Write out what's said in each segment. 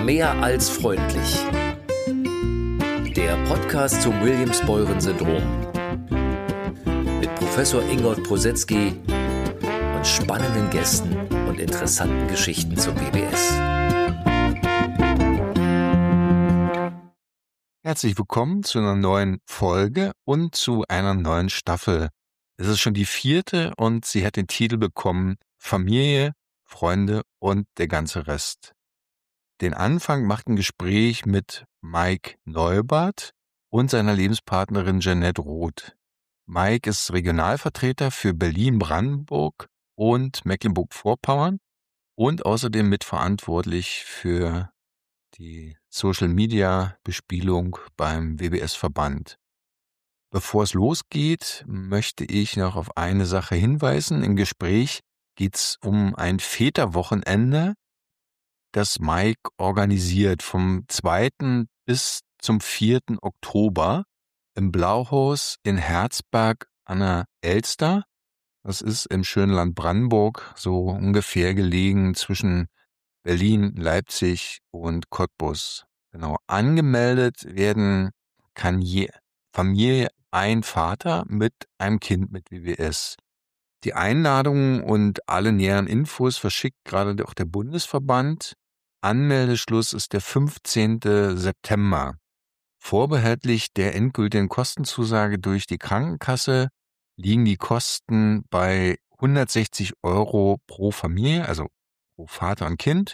Mehr als freundlich. Der Podcast zum Williams-Beuren-Syndrom. Mit Professor Ingold Prosetzky und spannenden Gästen und interessanten Geschichten zum BBS. Herzlich willkommen zu einer neuen Folge und zu einer neuen Staffel. Es ist schon die 4. und sie hat den Titel bekommen: Familie, Freunde und der ganze Rest. Den Anfang macht ein Gespräch mit Mike Neubert und seiner Lebenspartnerin Jeanette Roth. Mike ist Regionalvertreter für Berlin-Brandenburg und Mecklenburg-Vorpommern und außerdem mitverantwortlich für die Social-Media-Bespielung beim WBS-Verband. Bevor es losgeht, möchte ich noch auf eine Sache hinweisen. Im Gespräch geht es um ein Väterwochenende, das Mike organisiert vom 2. bis zum 4. Oktober im Blauhaus in Herzberg an der Elster. Das ist im schönen Land Brandenburg, so ungefähr gelegen zwischen Berlin, Leipzig und Cottbus. Genau, angemeldet werden kann Familie ein Vater mit einem Kind mit WBS. Die Einladungen und alle näheren Infos verschickt gerade auch der Bundesverband. Anmeldeschluss ist der 15. September. Vorbehaltlich der endgültigen Kostenzusage durch die Krankenkasse liegen die Kosten bei 160 € pro Familie, also pro Vater und Kind.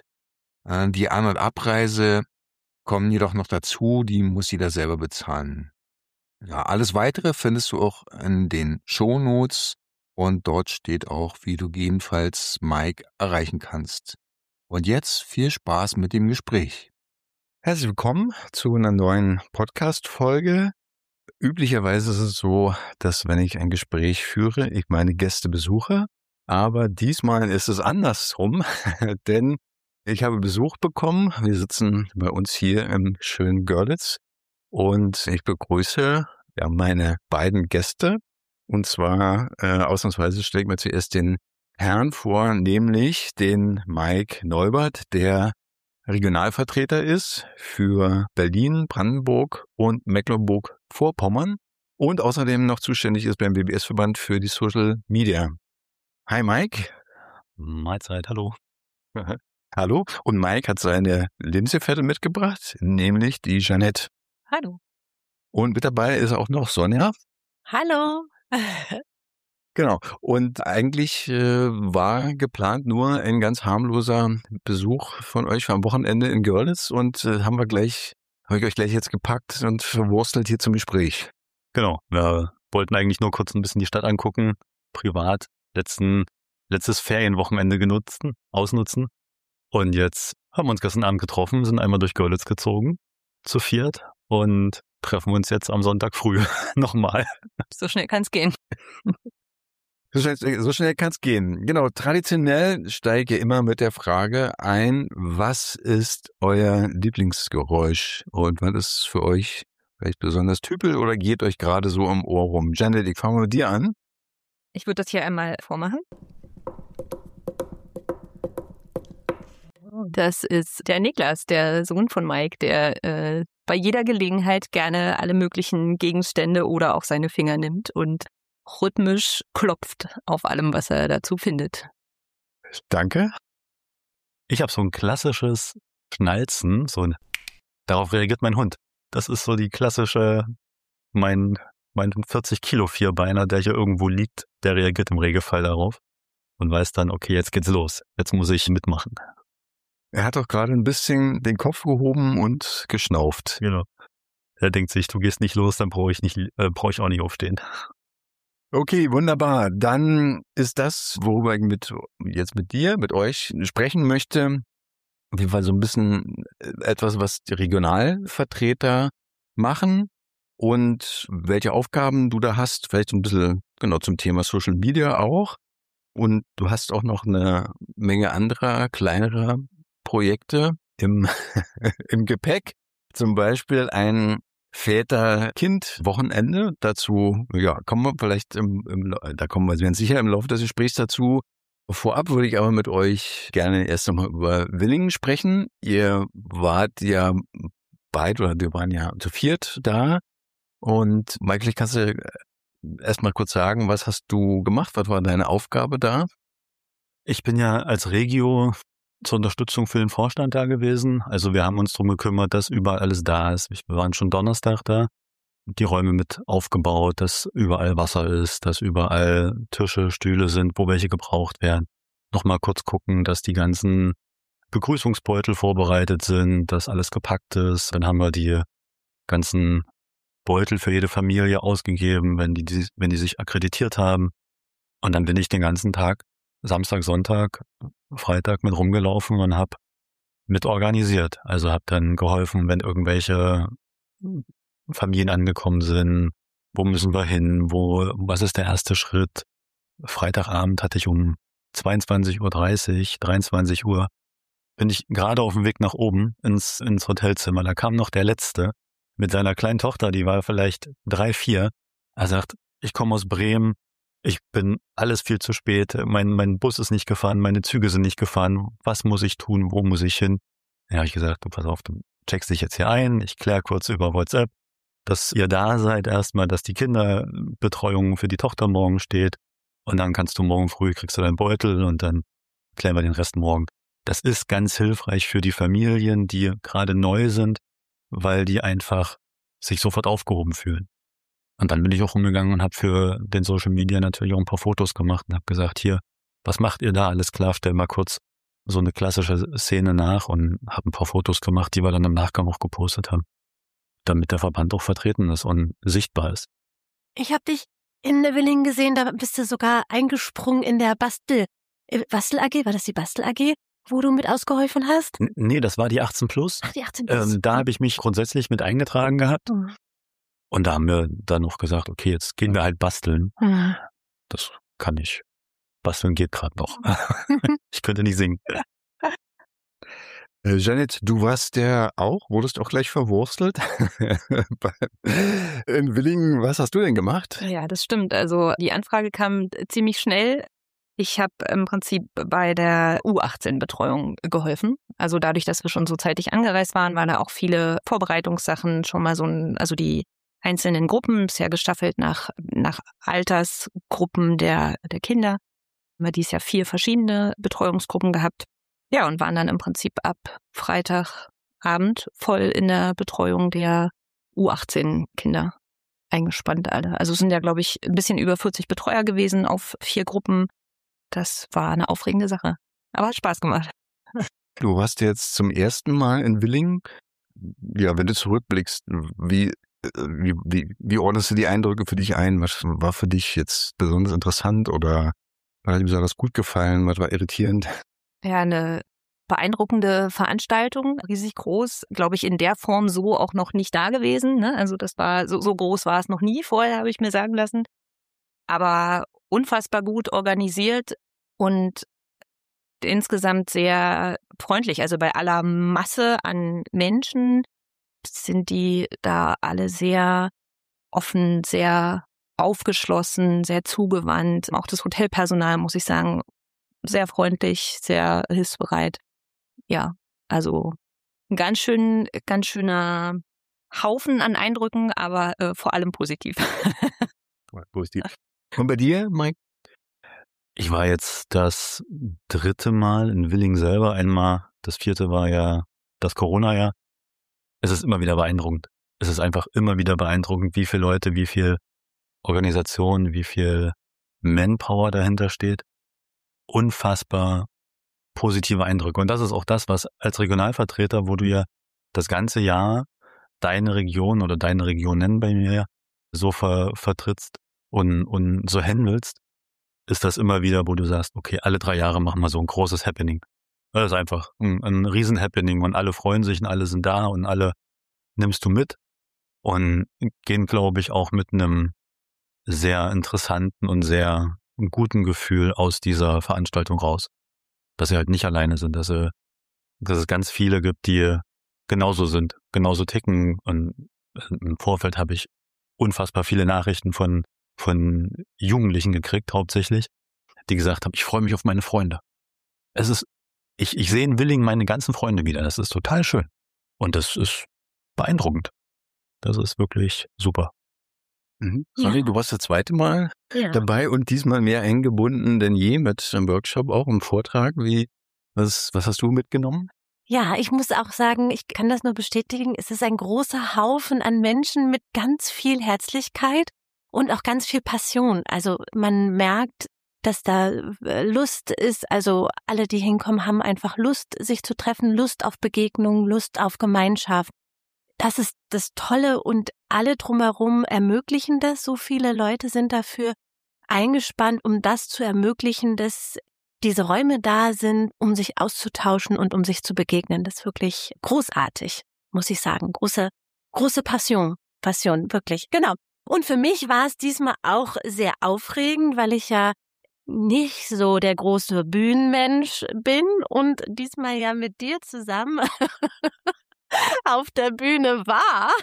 Die An- und Abreise kommen jedoch noch dazu, die muss jeder selber bezahlen. Ja, alles Weitere findest du auch in den Shownotes und dort steht auch, wie du gegebenenfalls Mike erreichen kannst. Und jetzt viel Spaß mit dem Gespräch. Herzlich willkommen zu einer neuen Podcast-Folge. Üblicherweise ist es so, dass wenn ich ein Gespräch führe, ich meine Gäste besuche. Aber diesmal ist es andersrum, denn ich habe Besuch bekommen. Wir sitzen bei uns hier im schönen Görlitz und ich begrüße meine beiden Gäste. Und zwar ausnahmsweise stelle ich mir zuerst den Herrn vor, nämlich den Mike Neubert, der Regionalvertreter ist für Berlin, Brandenburg und Mecklenburg-Vorpommern und außerdem noch zuständig ist beim WBS-Verband für die Social Media. Hi Mike. Mahlzeit, hallo. Hallo. Und Mike hat seine Lebensgefährtin mitgebracht, nämlich die Jeanette. Hallo. Und mit dabei ist auch noch Sonja. Hallo. Genau. Und eigentlich war geplant nur ein ganz harmloser Besuch von euch am Wochenende in Görlitz und habe ich euch gleich jetzt gepackt und verwurstelt hier zum Gespräch. Genau, wir wollten eigentlich nur kurz ein bisschen die Stadt angucken, privat, letztes Ferienwochenende ausnutzen. Und jetzt haben wir uns gestern Abend getroffen, sind einmal durch Görlitz gezogen, zu 4 und treffen uns jetzt am Sonntag früh nochmal. So schnell kann es gehen. So schnell kann es gehen. Genau, traditionell steige ich immer mit der Frage ein, was ist euer Lieblingsgeräusch und was ist für euch vielleicht besonders typisch oder geht euch gerade so im Ohr rum? Janet, ich fange mit dir an. Ich würde das hier einmal vormachen. Das ist der Niklas, der Sohn von Mike, der bei jeder Gelegenheit gerne alle möglichen Gegenstände oder auch seine Finger nimmt und rhythmisch klopft auf allem, was er dazu findet. Danke. Ich habe so ein klassisches Schnalzen, darauf reagiert mein Hund. Das ist so die klassische, mein 40 Kilo Vierbeiner, der hier irgendwo liegt, der reagiert im Regelfall darauf und weiß dann, okay, jetzt geht's los, jetzt muss ich mitmachen. Er hat doch gerade ein bisschen den Kopf gehoben und geschnauft. Genau. Er denkt sich, du gehst nicht los, dann brauche ich auch nicht aufstehen. Okay, wunderbar. Dann ist das, worüber ich mit euch sprechen möchte, auf jeden Fall so ein bisschen etwas, was die Regionalvertreter machen und welche Aufgaben du da hast, vielleicht ein bisschen genau zum Thema Social Media auch. Und du hast auch noch eine Menge anderer, kleinerer Projekte im Gepäck. Zum Beispiel ein Väter-Kind-Wochenende. Dazu, kommen wir vielleicht, da kommen wir ganz sicher im Laufe des Gesprächs dazu. Vorab würde ich aber mit euch gerne erst nochmal über Willingen sprechen. Ihr wart ja beide, oder wir waren ja zu viert da. Und Michael, kannst du erst mal kurz sagen, was hast du gemacht? Was war deine Aufgabe da? Ich bin ja als Regio zur Unterstützung für den Vorstand da gewesen. Also wir haben uns darum gekümmert, dass überall alles da ist. Wir waren schon Donnerstag da, die Räume mit aufgebaut, dass überall Wasser ist, dass überall Tische, Stühle sind, wo welche gebraucht werden. Nochmal kurz gucken, dass die ganzen Begrüßungsbeutel vorbereitet sind, dass alles gepackt ist. Dann haben wir die ganzen Beutel für jede Familie ausgegeben, wenn die sich akkreditiert haben. Und dann bin ich den ganzen Tag, Samstag, Sonntag, Freitag mit rumgelaufen und habe mit organisiert. Also habe dann geholfen, wenn irgendwelche Familien angekommen sind, wo müssen wir hin, was ist der erste Schritt. Freitagabend hatte ich um 22:30 Uhr, 23 Uhr, bin ich gerade auf dem Weg nach oben ins Hotelzimmer. Da kam noch der Letzte mit seiner kleinen Tochter, die war vielleicht 3, 4. Er sagt, ich komme aus Bremen, ich bin alles viel zu spät, mein Bus ist nicht gefahren, meine Züge sind nicht gefahren, was muss ich tun, wo muss ich hin? Ja, habe ich gesagt, du pass auf, du checkst dich jetzt hier ein, ich kläre kurz über WhatsApp, dass ihr da seid erstmal, dass die Kinderbetreuung für die Tochter morgen steht und dann kriegst du deinen Beutel und dann klären wir den Rest morgen. Das ist ganz hilfreich für die Familien, die gerade neu sind, weil die einfach sich sofort aufgehoben fühlen. Und dann bin ich auch rumgegangen und habe für den Social Media natürlich auch ein paar Fotos gemacht und habe gesagt, hier, was macht ihr da? Alles klar, stell mal kurz so eine klassische Szene nach und habe ein paar Fotos gemacht, die wir dann im Nachgang auch gepostet haben, damit der Verband auch vertreten ist und sichtbar ist. Ich habe dich in Willingen gesehen, da bist du sogar eingesprungen in der Bastel AG, war das die Bastel AG, wo du mit ausgeholfen hast? Nee, das war die 18 Plus. Ach, die 18 Plus. Da habe ich mich grundsätzlich mit eingetragen gehabt. Und da haben wir dann noch gesagt, okay, jetzt gehen wir halt basteln. Das kann ich. Basteln geht gerade noch. Ich könnte nicht singen. Janet, du wurdest auch gleich verwurstelt in Willingen. Was hast du denn gemacht? Ja, das stimmt. Also die Anfrage kam ziemlich schnell. Ich habe im Prinzip bei der U18-Betreuung geholfen. Also dadurch, dass wir schon so zeitig angereist waren da auch viele Vorbereitungssachen schon mal also die einzelnen Gruppen, bisher gestaffelt nach Altersgruppen der Kinder. Haben wir dieses Jahr 4 verschiedene Betreuungsgruppen gehabt. Ja, und waren dann im Prinzip ab Freitagabend voll in der Betreuung der U18-Kinder eingespannt alle. Also es sind ja, glaube ich, ein bisschen über 40 Betreuer gewesen auf 4 Gruppen. Das war eine aufregende Sache. Aber hat Spaß gemacht. Du warst jetzt zum ersten Mal in Willingen. Ja, wenn du zurückblickst, wie ordnest du die Eindrücke für dich ein? Was war für dich jetzt besonders interessant oder was hat dir besonders gut gefallen? Was war irritierend? Ja, eine beeindruckende Veranstaltung, riesig groß, glaube ich, in der Form so auch noch nicht da gewesen. Ne? Also das war so groß war es noch nie vorher, habe ich mir sagen lassen. Aber unfassbar gut organisiert und insgesamt sehr freundlich. Also bei aller Masse an Menschen sind die da alle sehr offen, sehr aufgeschlossen, sehr zugewandt. Auch das Hotelpersonal, muss ich sagen, sehr freundlich, sehr hilfsbereit. Ja, also ein ganz schöner Haufen an Eindrücken, aber vor allem positiv. Positiv. Und bei dir, Mike? Ich war jetzt das 3. Mal in Willingen selber. Einmal, das 4. war ja das Corona-Jahr. Es ist immer wieder beeindruckend. Es ist einfach immer wieder beeindruckend, wie viele Leute, wie viel Organisation, wie viel Manpower dahinter steht. Unfassbar positive Eindrücke. Und das ist auch das, was als Regionalvertreter, wo du ja das ganze Jahr deine Region oder deine Regionen bei mir so vertrittst und so handelst, ist das immer wieder, wo du sagst, okay, alle 3 Jahre machen wir so ein großes Happening. Das ist einfach ein Riesen-Happening und alle freuen sich und alle sind da und alle nimmst du mit und gehen, glaube ich, auch mit einem sehr interessanten und sehr guten Gefühl aus dieser Veranstaltung raus. Dass sie halt nicht alleine sind, dass es ganz viele gibt, die genauso sind, genauso ticken. Und im Vorfeld habe ich unfassbar viele Nachrichten von Jugendlichen gekriegt, hauptsächlich, die gesagt haben, ich freue mich auf meine Freunde. Ich sehe in Willingen meine ganzen Freunde wieder. Das ist total schön. Und das ist beeindruckend. Das ist wirklich super. Sonny, du warst das zweite Mal dabei und diesmal mehr eingebunden denn je mit einem Workshop, auch im Vortrag. Was hast du mitgenommen? Ja, ich muss auch sagen, ich kann das nur bestätigen, es ist ein großer Haufen an Menschen mit ganz viel Herzlichkeit und auch ganz viel Passion. Also man merkt, dass da Lust ist, also alle, die hinkommen, haben einfach Lust, sich zu treffen, Lust auf Begegnung, Lust auf Gemeinschaft. Das ist das Tolle und alle drumherum ermöglichen das. So viele Leute sind dafür eingespannt, um das zu ermöglichen, dass diese Räume da sind, um sich auszutauschen und um sich zu begegnen. Das ist wirklich großartig, muss ich sagen. Große Passion, wirklich, genau. Und für mich war es diesmal auch sehr aufregend, weil ich ja nicht so der große Bühnenmensch bin und diesmal ja mit dir zusammen auf der Bühne war.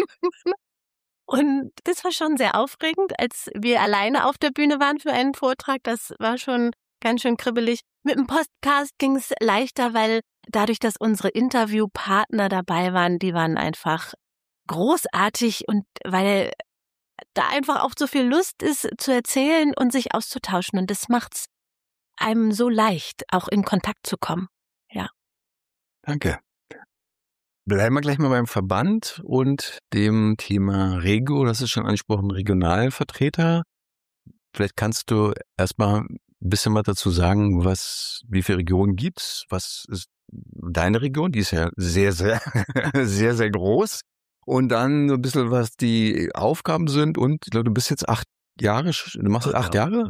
Und das war schon sehr aufregend, als wir alleine auf der Bühne waren für einen Vortrag. Das war schon ganz schön kribbelig. Mit dem Podcast ging es leichter, weil dadurch, dass unsere Interviewpartner dabei waren, die waren einfach großartig und weil da einfach auch so viel Lust ist zu erzählen und sich auszutauschen. Und das macht's einem so leicht, auch in Kontakt zu kommen. Ja. Danke. Bleiben wir gleich mal beim Verband und dem Thema Regio. Das ist schon angesprochen, Regionalvertreter. Vielleicht kannst du erstmal ein bisschen was dazu sagen, wie viele Regionen gibt's? Was ist deine Region? Die ist ja sehr, sehr, sehr, sehr groß. Und dann so ein bisschen, was die Aufgaben sind. Und ich glaube, du bist jetzt 8 Jahre, du machst jetzt 8 Jahre?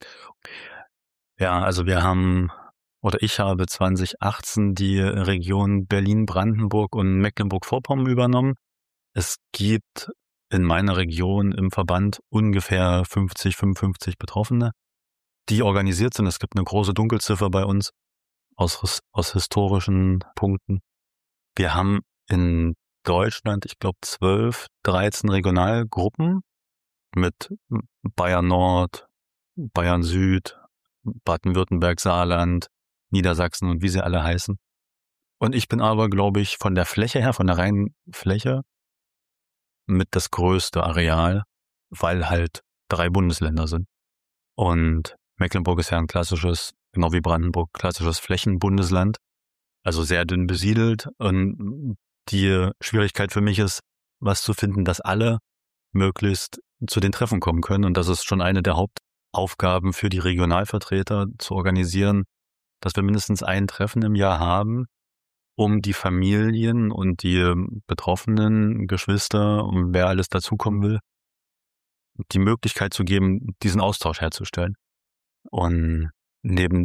Ja, also ich habe 2018 die Region Berlin, Brandenburg und Mecklenburg-Vorpommern übernommen. Es gibt in meiner Region im Verband ungefähr 55 Betroffene, die organisiert sind. Es gibt eine große Dunkelziffer bei uns aus historischen Punkten. Wir haben in Deutschland, ich glaube 12, 13 Regionalgruppen mit Bayern Nord, Bayern Süd, Baden-Württemberg, Saarland, Niedersachsen und wie sie alle heißen. Und ich bin aber, glaube ich, von der Fläche her, von der reinen Fläche mit das größte Areal, weil halt 3 Bundesländer sind. Und Mecklenburg ist ja ein klassisches, genau wie Brandenburg, klassisches Flächenbundesland, also sehr dünn besiedelt. Und die Schwierigkeit für mich ist, was zu finden, dass alle möglichst zu den Treffen kommen können. Und das ist schon eine der Hauptaufgaben für die Regionalvertreter, zu organisieren, dass wir mindestens ein Treffen im Jahr haben, um die Familien und die betroffenen Geschwister und wer alles dazukommen will, die Möglichkeit zu geben, diesen Austausch herzustellen. Und neben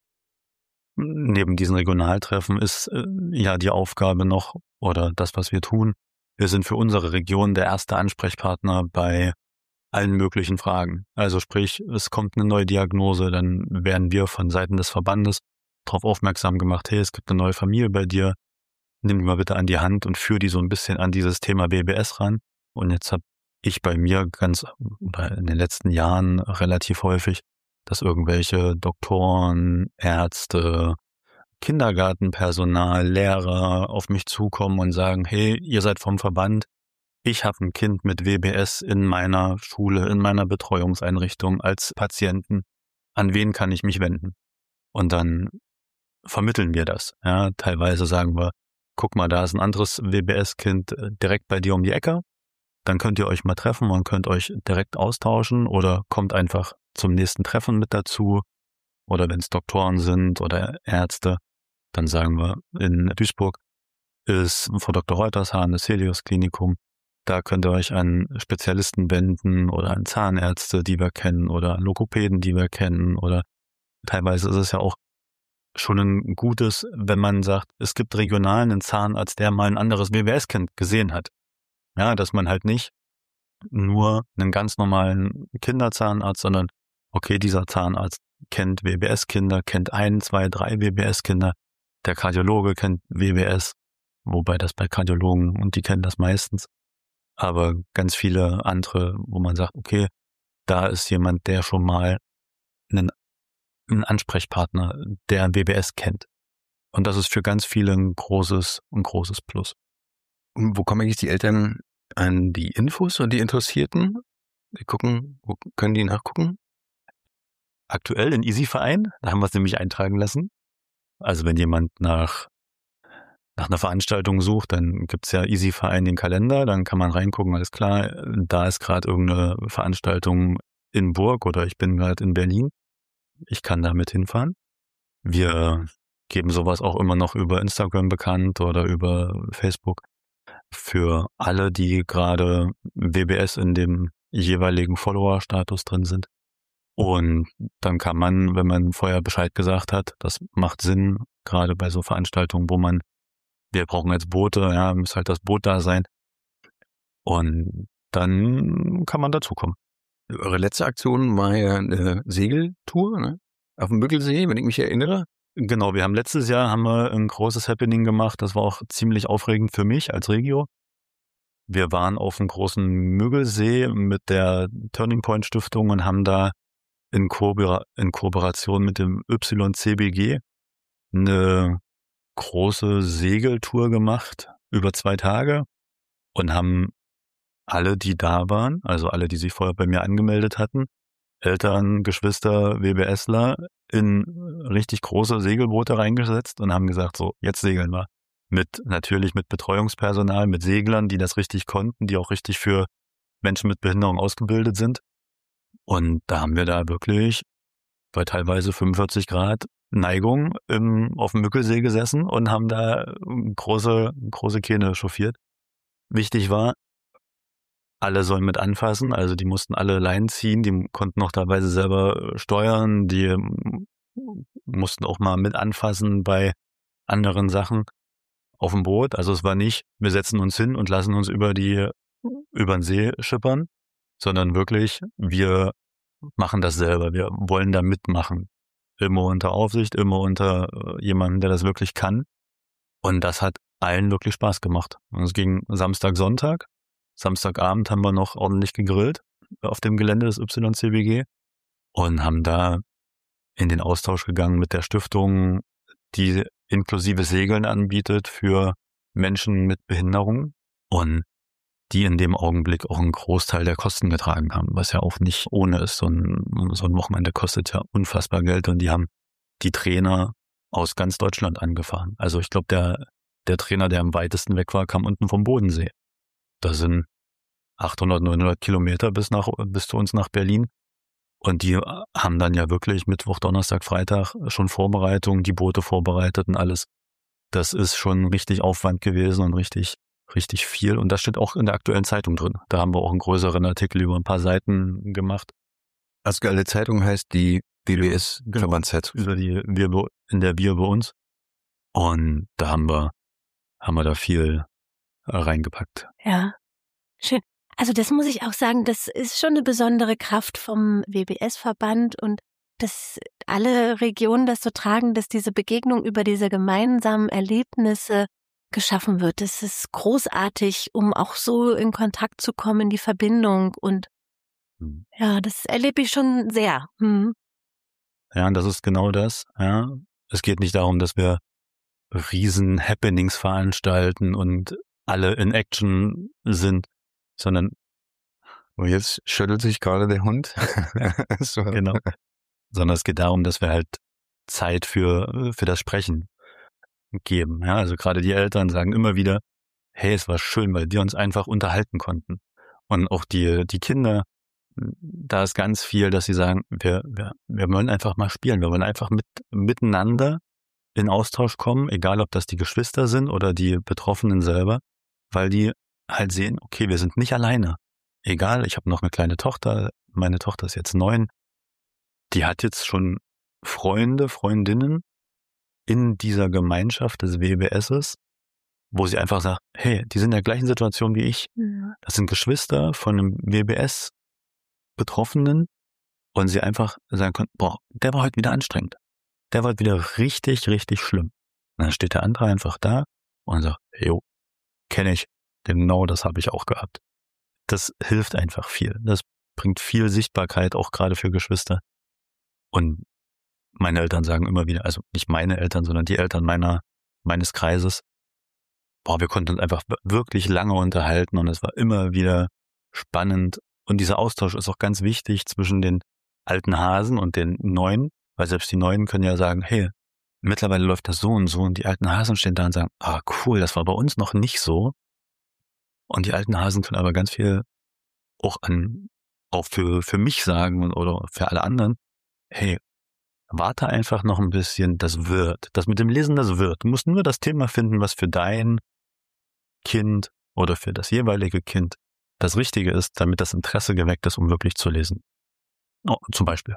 diesen Regionaltreffen ist ja die Aufgabe noch, oder das, was wir tun, wir sind für unsere Region der erste Ansprechpartner bei allen möglichen Fragen. Also sprich, es kommt eine neue Diagnose, dann werden wir von Seiten des Verbandes darauf aufmerksam gemacht, hey, es gibt eine neue Familie bei dir, nimm die mal bitte an die Hand und führ die so ein bisschen an dieses Thema BBS ran. Und jetzt habe ich bei mir in den letzten Jahren relativ häufig, dass irgendwelche Doktoren, Ärzte, Kindergartenpersonal, Lehrer auf mich zukommen und sagen, hey, ihr seid vom Verband, ich habe ein Kind mit WBS in meiner Schule, in meiner Betreuungseinrichtung als Patienten. An wen kann ich mich wenden? Und dann vermitteln wir das. Ja, teilweise sagen wir, guck mal, da ist ein anderes WBS-Kind direkt bei dir um die Ecke. Dann könnt ihr euch mal treffen und könnt euch direkt austauschen oder kommt einfach zum nächsten Treffen mit dazu. Oder wenn es Doktoren sind oder Ärzte, dann sagen wir, in Duisburg ist Frau Dr. Reutershahn das Helios-Klinikum. Da könnt ihr euch an Spezialisten wenden oder an Zahnärzte, die wir kennen, oder an Logopäden, die wir kennen. Oder teilweise ist es ja auch schon ein Gutes, wenn man sagt, es gibt regional einen Zahnarzt, der mal ein anderes WBS-Kind gesehen hat. Ja, dass man halt nicht nur einen ganz normalen Kinderzahnarzt, sondern okay, dieser Zahnarzt kennt WBS-Kinder, kennt 1, 2, 3 WBS-Kinder. Der Kardiologe kennt WBS, wobei das bei Kardiologen, und die kennen das meistens. Aber ganz viele andere, wo man sagt, okay, da ist jemand, der schon mal einen einen Ansprechpartner, der WBS kennt. Und das ist für ganz viele ein großes Plus. Und wo kommen eigentlich die Eltern an die Infos und die Interessierten? Die gucken, wo können die nachgucken? Aktuell in Easy-Verein, da haben wir es nämlich eintragen lassen. Also wenn jemand nach einer Veranstaltung sucht, dann gibt's ja Easy-Verein den Kalender, dann kann man reingucken, alles klar, da ist gerade irgendeine Veranstaltung in Burg oder ich bin gerade in Berlin. Ich kann da mit hinfahren. Wir geben sowas auch immer noch über Instagram bekannt oder über Facebook für alle, die gerade WBS in dem jeweiligen Follower-Status drin sind. Und dann kann man, wenn man vorher Bescheid gesagt hat, das macht Sinn, gerade bei so Veranstaltungen, wo wir brauchen jetzt Boote, ja, muss halt das Boot da sein. Und dann kann man dazukommen. Eure letzte Aktion war ja eine Segeltour, ne? Auf dem Müggelsee, wenn ich mich erinnere. Genau, letztes Jahr ein großes Happening gemacht. Das war auch ziemlich aufregend für mich als Regio. Wir waren auf dem großen Müggelsee mit der Turning Point Stiftung und haben da in Kooperation mit dem YCBG eine große Segeltour gemacht über 2 Tage und haben alle, die da waren, also alle, die sich vorher bei mir angemeldet hatten, Eltern, Geschwister, WBSler, in richtig große Segelboote reingesetzt und haben gesagt, so, jetzt segeln wir. Natürlich mit Betreuungspersonal, mit Seglern, die das richtig konnten, die auch richtig für Menschen mit Behinderung ausgebildet sind. Und da haben wir da wirklich bei teilweise 45 Grad Neigung auf dem Müggelsee gesessen und haben da große Kähne chauffiert. Wichtig war, alle sollen mit anfassen, also die mussten alle Leinen ziehen, die konnten auch teilweise selber steuern, die mussten auch mal mit anfassen bei anderen Sachen auf dem Boot. Also es war nicht, wir setzen uns hin und lassen uns über den See schippern, sondern wirklich, wir machen das selber, wir wollen da mitmachen. Immer unter Aufsicht, immer unter jemandem, der das wirklich kann. Und das hat allen wirklich Spaß gemacht. Und es ging Samstag, Sonntag. Samstagabend haben wir noch ordentlich gegrillt auf dem Gelände des YCBG und haben da in den Austausch gegangen mit der Stiftung, die inklusive Segeln anbietet für Menschen mit Behinderung und die in dem Augenblick auch einen Großteil der Kosten getragen haben, was ja auch nicht ohne ist. So ein Wochenende kostet ja unfassbar Geld und die haben die Trainer aus ganz Deutschland angefahren. Also ich glaube, der Trainer, der am weitesten weg war, kam unten vom Bodensee. Da sind 800, 900 Kilometer bis zu uns nach Berlin. Und die haben dann ja wirklich Mittwoch, Donnerstag, Freitag schon Vorbereitung, die Boote vorbereitet und alles. Das ist schon richtig Aufwand gewesen und richtig viel. Und das steht auch in der aktuellen Zeitung drin. Da haben wir auch einen größeren Artikel über ein paar Seiten gemacht. Aktuelle Zeitung heißt die WBS-Verbandszeitung. Genau, in der Wir bei uns. Und da haben wir da viel reingepackt. Ja, schön. Also das muss ich auch sagen, das ist schon eine besondere Kraft vom WBS-Verband und dass alle Regionen das so tragen, dass diese Begegnung über diese gemeinsamen Erlebnisse geschaffen wird. Das ist großartig, um auch so in Kontakt zu kommen, die Verbindung und ja, das erlebe ich schon sehr. Ja, und das ist genau das. Ja, es geht nicht darum, dass wir riesen Happenings veranstalten und alle in Action sind, sondern und jetzt schüttelt sich gerade der Hund. So. Genau. Sondern es geht darum, dass wir halt Zeit für das Sprechen geben. Ja, also gerade die Eltern sagen immer wieder, hey, es war schön, weil wir uns einfach unterhalten konnten. Und auch die Kinder, da ist ganz viel, dass sie sagen, wir wollen einfach mal spielen. Wir wollen einfach miteinander in Austausch kommen, egal ob das die Geschwister sind oder die Betroffenen selber, weil die halt sehen, okay, wir sind nicht alleine. Egal, ich habe noch eine kleine Tochter, meine Tochter ist jetzt 9, die hat jetzt schon Freunde, Freundinnen in dieser Gemeinschaft des WBSs, wo sie einfach sagt, hey, die sind in der gleichen Situation wie ich. Ja. Das sind Geschwister von einem WBS-Betroffenen und sie einfach sagen können, boah, der war heute wieder anstrengend. Der war heute wieder richtig, richtig schlimm. Und dann steht der andere einfach da und sagt, jo, kenne ich, genau das habe ich auch gehabt. Das hilft einfach viel. Das bringt viel Sichtbarkeit, auch gerade für Geschwister. Und meine Eltern sagen immer wieder, also nicht meine Eltern, sondern die Eltern meines Kreises, wir konnten uns einfach wirklich lange unterhalten und es war immer wieder spannend. Und dieser Austausch ist auch ganz wichtig zwischen den alten Hasen und den Neuen, weil selbst die Neuen können ja sagen, hey, mittlerweile läuft das so und so, und die alten Hasen stehen da und sagen, cool, das war bei uns noch nicht so. Und die alten Hasen können aber ganz viel auch für mich sagen oder für alle anderen, hey, warte einfach noch ein bisschen, das wird. Das mit dem Lesen, das wird. Du musst nur das Thema finden, was für dein Kind oder für das jeweilige Kind das Richtige ist, damit das Interesse geweckt ist, um wirklich zu lesen. Zum Beispiel.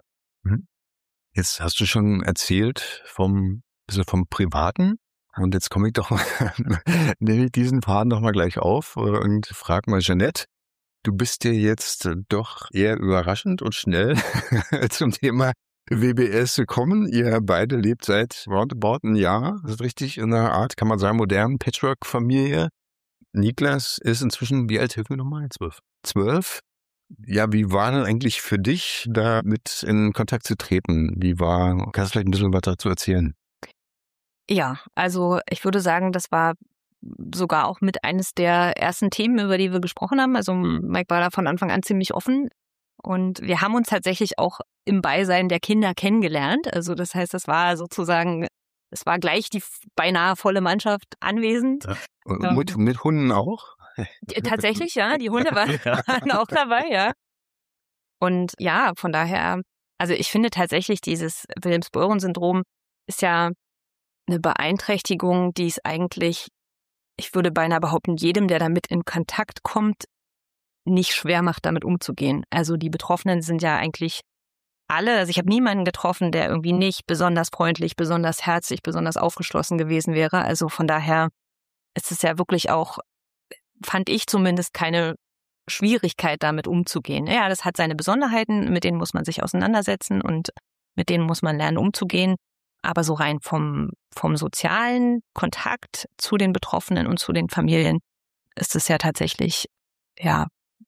Jetzt hast du schon erzählt vom Privaten, und jetzt komme ich doch mal, nehme ich diesen Faden doch mal gleich auf und frage mal Jeanette. Du bist ja jetzt doch eher überraschend und schnell zum Thema WBS gekommen. Ihr beide lebt seit roundabout ein Jahr, das ist richtig, in einer Art, kann man sagen, modernen Patchwork-Familie. Niklas ist inzwischen, wie alt, hilf mir nochmal? 12. 12? Ja, wie war denn eigentlich für dich, da mit in Kontakt zu treten? Kannst du vielleicht ein bisschen was dazu erzählen? Ja, also ich würde sagen, das war sogar auch mit eines der ersten Themen, über die wir gesprochen haben. Also Mike war da von Anfang an ziemlich offen. Und wir haben uns tatsächlich auch im Beisein der Kinder kennengelernt. Also das heißt, es war gleich die beinahe volle Mannschaft anwesend. Ja. Mit Hunden auch? Tatsächlich, ja. Die Hunde waren auch dabei, ja. Und ja, von daher, also ich finde tatsächlich, dieses Williams-Boyron-Syndrom ist ja eine Beeinträchtigung, die es eigentlich, ich würde beinahe behaupten, jedem, der damit in Kontakt kommt, nicht schwer macht, damit umzugehen. Also die Betroffenen sind ja eigentlich alle, also ich habe niemanden getroffen, der irgendwie nicht besonders freundlich, besonders herzlich, besonders aufgeschlossen gewesen wäre. Also von daher ist es ja wirklich auch, fand ich zumindest, keine Schwierigkeit, damit umzugehen. Ja, das hat seine Besonderheiten, mit denen muss man sich auseinandersetzen und mit denen muss man lernen, umzugehen. Aber so rein vom sozialen Kontakt zu den Betroffenen und zu den Familien ist es ja tatsächlich, ja,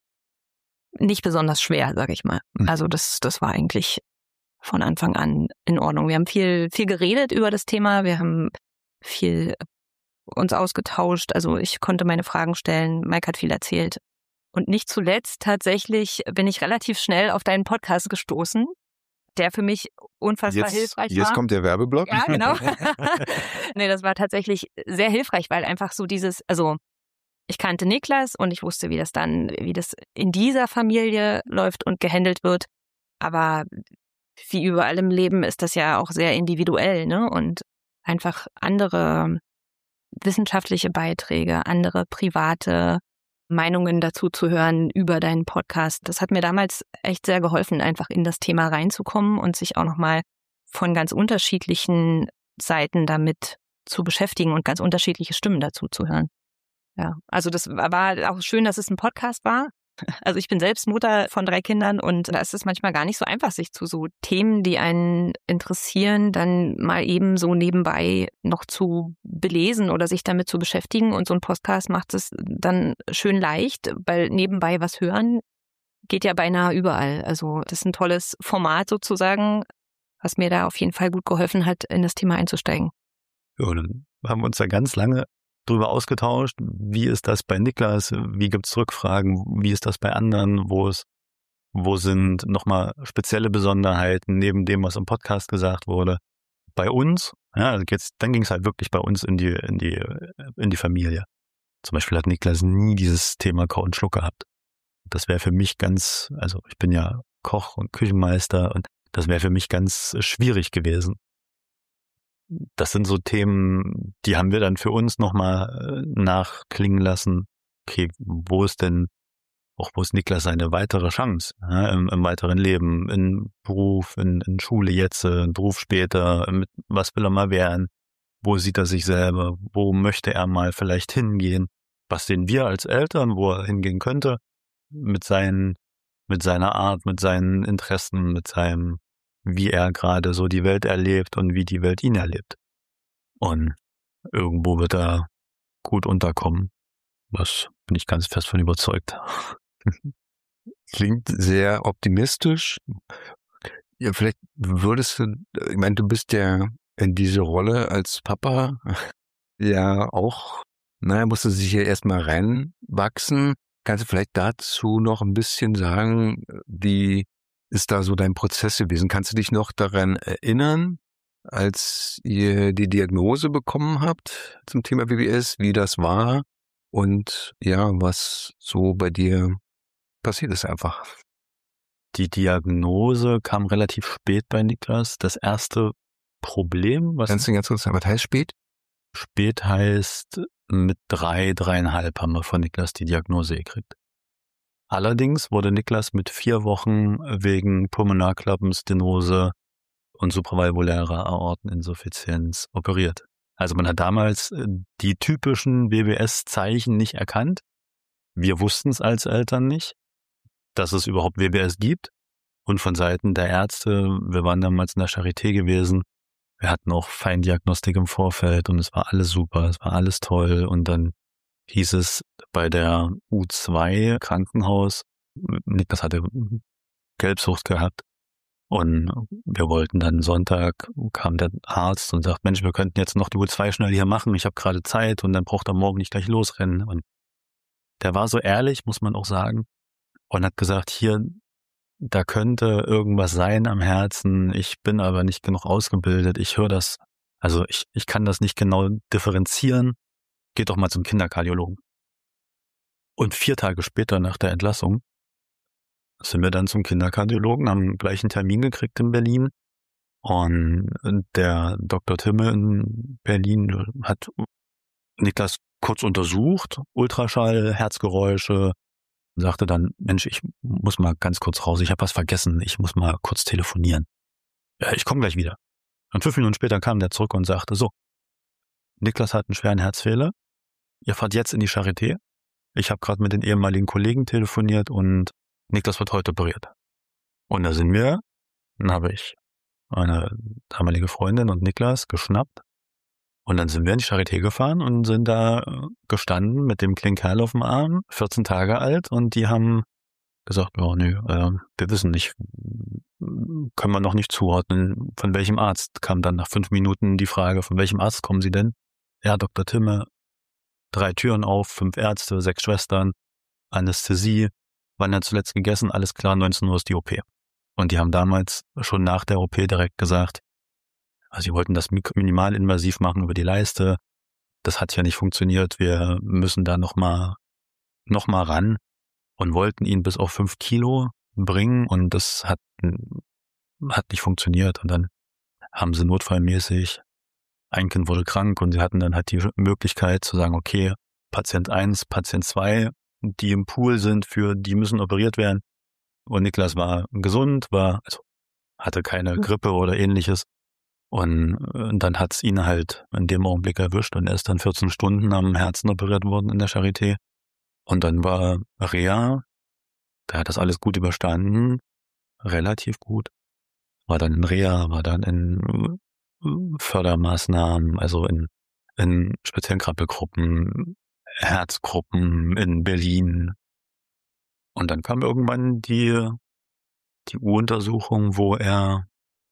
nicht besonders schwer, sage ich mal. Also das war eigentlich von Anfang an in Ordnung. Wir haben viel geredet über das Thema, wir haben viel uns ausgetauscht. Also ich konnte meine Fragen stellen, Mike hat viel erzählt. Und nicht zuletzt tatsächlich bin ich relativ schnell auf deinen Podcast gestoßen, der für mich unfassbar hilfreich war. Jetzt kommt der Werbeblock. Ja, genau. Nee, das war tatsächlich sehr hilfreich, weil einfach so also ich kannte Niklas und ich wusste, wie das in dieser Familie läuft und gehandelt wird. Aber wie überall im Leben ist das ja auch sehr individuell, ne? Und einfach andere wissenschaftliche Beiträge, andere private Meinungen dazu zu hören über deinen Podcast. Das hat mir damals echt sehr geholfen, einfach in das Thema reinzukommen und sich auch nochmal von ganz unterschiedlichen Seiten damit zu beschäftigen und ganz unterschiedliche Stimmen dazu zu hören. Ja, also das war auch schön, dass es ein Podcast war. Also ich bin selbst Mutter von 3 Kindern und da ist es manchmal gar nicht so einfach, sich zu so Themen, die einen interessieren, dann mal eben so nebenbei noch zu belesen oder sich damit zu beschäftigen. Und so ein Podcast macht es dann schön leicht, weil nebenbei was hören geht ja beinahe überall. Also das ist ein tolles Format sozusagen, was mir da auf jeden Fall gut geholfen hat, in das Thema einzusteigen. Ja, und dann haben wir uns da ganz lange drüber ausgetauscht. Wie ist das bei Niklas? Wie gibt's Rückfragen? Wie ist das bei anderen? Wo sind nochmal spezielle Besonderheiten neben dem, was im Podcast gesagt wurde? Bei uns, ja, dann ging es halt wirklich bei uns in die Familie. Zum Beispiel hat Niklas nie dieses Thema Kau und Schluck gehabt. Das wäre für mich also ich bin ja Koch und Küchenmeister und das wäre für mich ganz schwierig gewesen. Das sind so Themen, die haben wir dann für uns nochmal nachklingen lassen. Okay, wo ist Niklas seine weitere Chance, ja, im weiteren Leben, in Beruf, in Schule jetzt, in Beruf später, was will er mal werden, wo sieht er sich selber, wo möchte er mal vielleicht hingehen, was sehen wir als Eltern, wo er hingehen könnte, mit seiner Art, mit seinen Interessen, mit seinem, wie er gerade so die Welt erlebt und wie die Welt ihn erlebt. Und irgendwo wird er gut unterkommen. Das bin ich ganz fest von überzeugt. Klingt sehr optimistisch. Ja, vielleicht würdest du, ich meine, du bist ja in diese Rolle als Papa ja auch, musst du sich ja erstmal reinwachsen. Kannst du vielleicht dazu noch ein bisschen sagen, wie ist da so dein Prozess gewesen? Kannst du dich noch daran erinnern, als ihr die Diagnose bekommen habt zum Thema BBS, wie das war und ja, was so bei dir passiert ist einfach? Die Diagnose kam relativ spät bei Niklas. Das erste Problem, Kannst du ganz kurz sagen, was heißt spät? Spät heißt, mit 3,5 haben wir von Niklas die Diagnose gekriegt. Allerdings wurde Niklas mit 4 Wochen wegen Pulmonarklappenstenose und supravalvulärer Aorteninsuffizienz operiert. Also man hat damals die typischen WBS-Zeichen nicht erkannt. Wir wussten es als Eltern nicht, dass es überhaupt WBS gibt. Und von Seiten der Ärzte, wir waren damals in der Charité gewesen, wir hatten auch Feindiagnostik im Vorfeld und es war alles super, es war alles toll. Und dann hieß es bei der U2 Krankenhaus, Niklas hatte Gelbsucht gehabt und wir wollten dann Sonntag, kam der Arzt und sagt, Mensch, wir könnten jetzt noch die U2 schnell hier machen, ich habe gerade Zeit und dann braucht er morgen nicht gleich losrennen. Und der war so ehrlich, muss man auch sagen, und hat gesagt, hier, da könnte irgendwas sein am Herzen, ich bin aber nicht genug ausgebildet, ich höre das, also ich kann das nicht genau differenzieren, geht doch mal zum Kinderkardiologen. Und 4 Tage später nach der Entlassung sind wir dann zum Kinderkardiologen, haben gleich einen Termin gekriegt in Berlin und der Dr. Timme in Berlin hat Niklas kurz untersucht, Ultraschall, Herzgeräusche, sagte dann, Mensch, ich muss mal ganz kurz raus, ich habe was vergessen, ich muss mal kurz telefonieren. Ja, ich komme gleich wieder. Und 5 Minuten später kam der zurück und sagte, so, Niklas hat einen schweren Herzfehler, ihr fahrt jetzt in die Charité. Ich habe gerade mit den ehemaligen Kollegen telefoniert und Niklas wird heute operiert. Und da sind wir, dann habe ich eine damalige Freundin und Niklas geschnappt und dann sind wir in die Charité gefahren und sind da gestanden mit dem kleinen Kerl auf dem Arm, 14 Tage alt, und die haben gesagt, oh nö, wir wissen nicht, können wir noch nicht zuordnen, von welchem Arzt. Kam dann nach 5 Minuten die Frage, von welchem Arzt kommen Sie denn? Ja, Dr. Timme, 3 Türen auf, 5 Ärzte, 6 Schwestern, Anästhesie, wann hat zuletzt gegessen, alles klar, 19 Uhr ist die OP. Und die haben damals schon nach der OP direkt gesagt, also sie wollten das minimalinvasiv machen über die Leiste, das hat ja nicht funktioniert, wir müssen da noch mal ran, und wollten ihn bis auf 5 Kilo bringen und das hat nicht funktioniert. Und dann haben sie notfallmäßig, ein Kind wurde krank und sie hatten dann halt die Möglichkeit zu sagen, okay, Patient 1, Patient 2, die im Pool sind, für die müssen operiert werden. Und Niklas war gesund, hatte keine Grippe oder ähnliches. Und dann hat's ihn halt in dem Augenblick erwischt und er ist dann 14 Stunden am Herzen operiert worden in der Charité. Und dann war Reha, der hat das alles gut überstanden, relativ gut. War dann in Reha, war dann in Fördermaßnahmen, also in speziellen Krabbelgruppen, Herzgruppen in Berlin. Und dann kam irgendwann die U-Untersuchung, wo er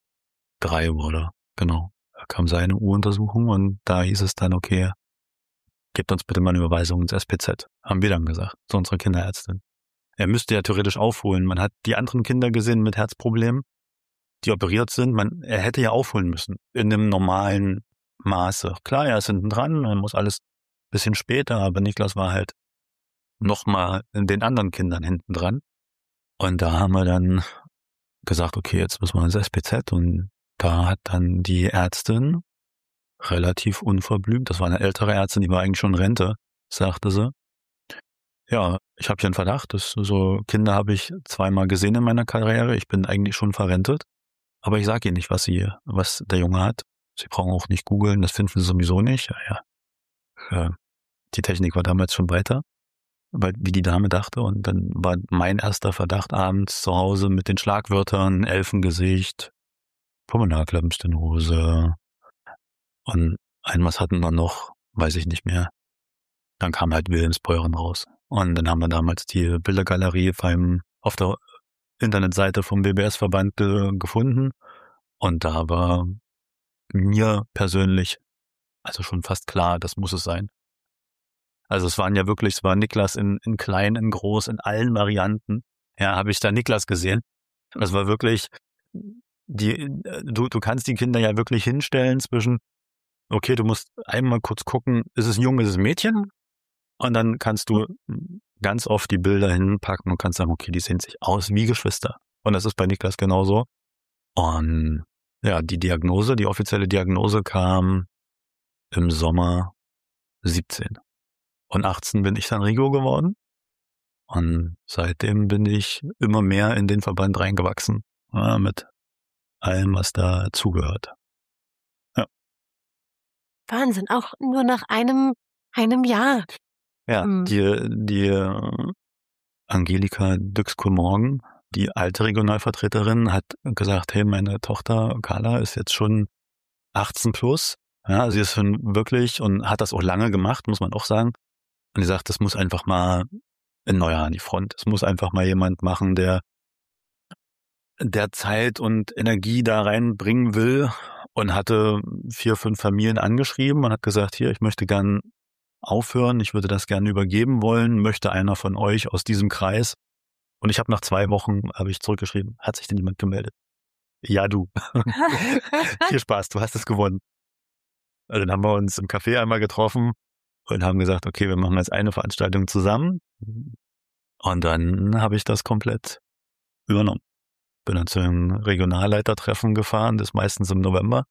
3 wurde. Genau. Da kam seine U-Untersuchung und da hieß es dann, okay, gebt uns bitte mal eine Überweisung ins SPZ. Haben wir dann gesagt, zu unserer Kinderärztin. Er müsste ja theoretisch aufholen. Man hat die anderen Kinder gesehen mit Herzproblemen, die operiert sind. Er hätte ja aufholen müssen. In einem normalen Maße. Klar, er ist hinten dran, man muss alles ein bisschen später, aber Niklas war halt nochmal in den anderen Kindern hinten dran. Und da haben wir dann gesagt, okay, jetzt müssen wir ins SPZ. Und da hat dann die Ärztin relativ unverblümt, das war eine ältere Ärztin, die war eigentlich schon in Rente, sagte sie, ja, ich habe hier einen Verdacht, so Kinder habe ich 2-mal gesehen in meiner Karriere, ich bin eigentlich schon verrentet, aber ich sage Ihnen nicht, was der Junge hat. Sie brauchen auch nicht googeln, das finden Sie sowieso nicht. Ja. Die Technik war damals schon weiter, wie die Dame dachte, und dann war mein erster Verdacht abends zu Hause mit den Schlagwörtern Elfengesicht, Pulmonarklappenstenose und was hatten wir noch, weiß ich nicht mehr. Dann kam halt Wilhelmsbeuren raus. Und dann haben wir damals die Bildergalerie Internetseite vom BBS-Verband gefunden und da war mir persönlich also schon fast klar, das muss es sein. Also es war Niklas in klein, in groß, in allen Varianten. Ja, habe ich da Niklas gesehen. Das war wirklich, du kannst die Kinder ja wirklich hinstellen zwischen, okay, du musst einmal kurz gucken, ist es ein Junge, ist es ein Mädchen? Und dann kannst du ganz oft die Bilder hinpacken und kannst sagen, okay, die sehen sich aus wie Geschwister. Und das ist bei Niklas genauso. Und ja, die offizielle Diagnose kam im Sommer 17. Und 18 bin ich dann Rigo geworden. Und seitdem bin ich immer mehr in den Verband reingewachsen. Ja, mit allem, was da zugehört. Ja. Wahnsinn, auch nur nach einem Jahr. Ja, die Angelika Düxko-Morgen, die alte Regionalvertreterin, hat gesagt, hey, meine Tochter Carla ist jetzt schon 18 plus. Ja, sie ist schon wirklich und hat das auch lange gemacht, muss man auch sagen. Und sie sagt, das muss einfach mal ein Neuer an die Front. Es muss einfach mal jemand machen, der Zeit und Energie da reinbringen will, und hatte 4, 5 Familien angeschrieben und hat gesagt, hier, ich möchte gern aufhören, ich würde das gerne übergeben wollen, möchte einer von euch aus diesem Kreis. Und ich habe nach 2 Wochen zurückgeschrieben, hat sich denn jemand gemeldet? Ja, du. Viel Spaß, du hast es gewonnen. Also dann haben wir uns im Café einmal getroffen und haben gesagt, okay, wir machen jetzt eine Veranstaltung zusammen. Und dann habe ich das komplett übernommen. Bin dann zu einem Regionalleitertreffen gefahren, das ist meistens im November,